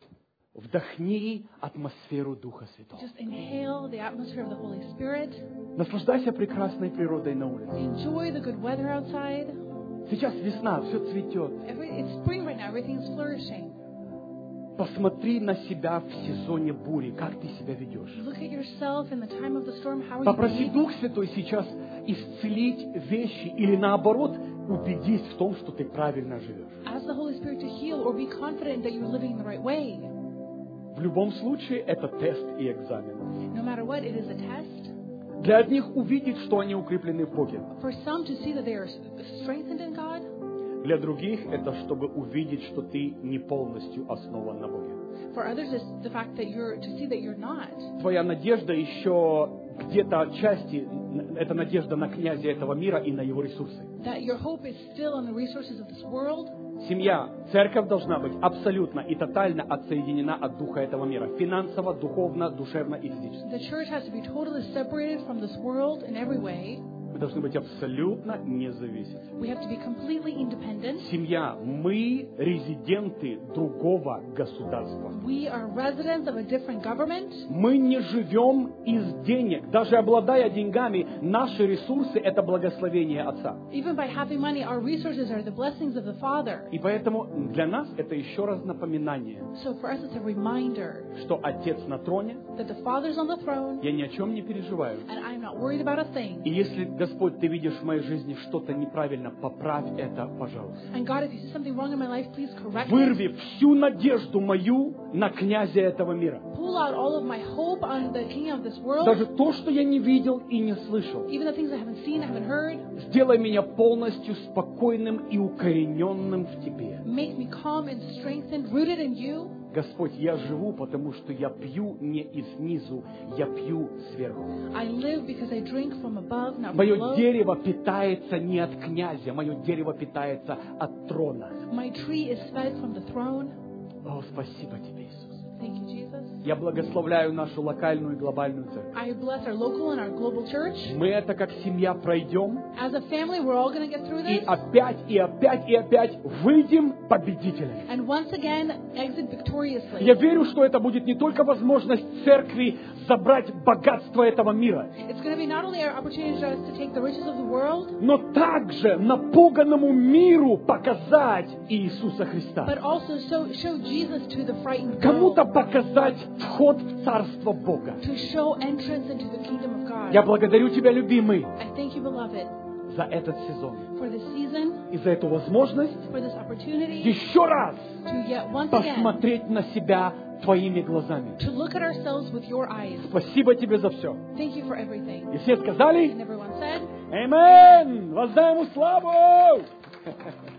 вдохни атмосферу Духа Святого. Just inhale the atmosphere of the Holy Spirit. Наслаждайся прекрасной природой на улице. Enjoy the good weather outside. Сейчас весна, все цветет. Every, it's spring right now. Everything's flourishing. Посмотри на себя в сезоне бури, как ты себя ведешь. Look at yourself in the time of the storm. How are you Попроси behaving? Дух Святой сейчас исцелить вещи или наоборот убедись в том, что ты правильно живешь. Ask the Holy Spirit to heal or be confident that you're living the right way. В любом случае это тест и экзамен. No matter what, it is a test. Для одних увидеть, что они укреплены в Боге. For some to see that they are strengthened in God. Для других это чтобы увидеть, что ты не полностью основан на Боге. For others, it's the fact that you're to see that you're not. Твоя надежда еще где-то отчасти, это надежда на князя этого мира и на его ресурсы. That your hope is still on the resources of this world. Семья, церковь должна быть абсолютно и тотально отсоединена от духа этого мира. Финансово, духовно, душевно и физически. The church has to be totally separated from this world in every way. Мы должны быть абсолютно независимы. We have to be completely independent. Семья, мы резиденты другого государства. We are residents of a different government. Мы не живем из денег. Даже обладая деньгами, наши ресурсы – это благословение Отца. Even by having money, our resources are the blessings of the Father. И поэтому для нас это еще раз напоминание, So for us, it's a reminder что Отец на троне, that the Father's on the throne, я ни о чем не переживаю. and I'm not worried about a thing. И если, Господь, Ты видишь в моей жизни что-то неправильно, поправь это, пожалуйста. And God, if you see something wrong in my life, please correct it. Вырви всю надежду мою на князя этого мира. Pull out all of my hope on the King of this world. Даже то, что я не видел и не слышал. Even the things I haven't seen, I haven't heard. Сделай меня полностью спокойным и укорененным в Тебе. Make me calm and strengthened, rooted in you. Господь, я живу, потому что я пью не из снизу, я пью сверху. I live because I drink from above, not from Мое below. дерево питается не от князя, мое дерево питается от трона. My tree is fed from the throne. О, спасибо Тебе, Иисус. Thank you, Jesus. Я благословляю нашу локальную и глобальную церковь. I bless our local and our global church. Мы это как семья пройдем, As a family, we're all going to get through и this. опять, и опять, и опять выйдем победителями. And once again, exit victoriously. Я верю, что это будет не только возможность церкви забрать богатство этого мира, It's going to be not only our opportunity for us to take the riches of the world, но также напуганному миру показать Иисуса Христа. but also so, show Jesus to the frightened Кому-то world. показать вход в Царство Бога. To show entrance into the kingdom of God. Я благодарю Тебя, любимый, I thank you, beloved, за этот сезон for this season, и за эту возможность for this opportunity еще раз to yet once again посмотреть на себя Твоими глазами. to look at ourselves with your eyes. Спасибо Тебе за все. Thank you for everything. И все сказали: And everyone said, Аминь! Воздаем славу!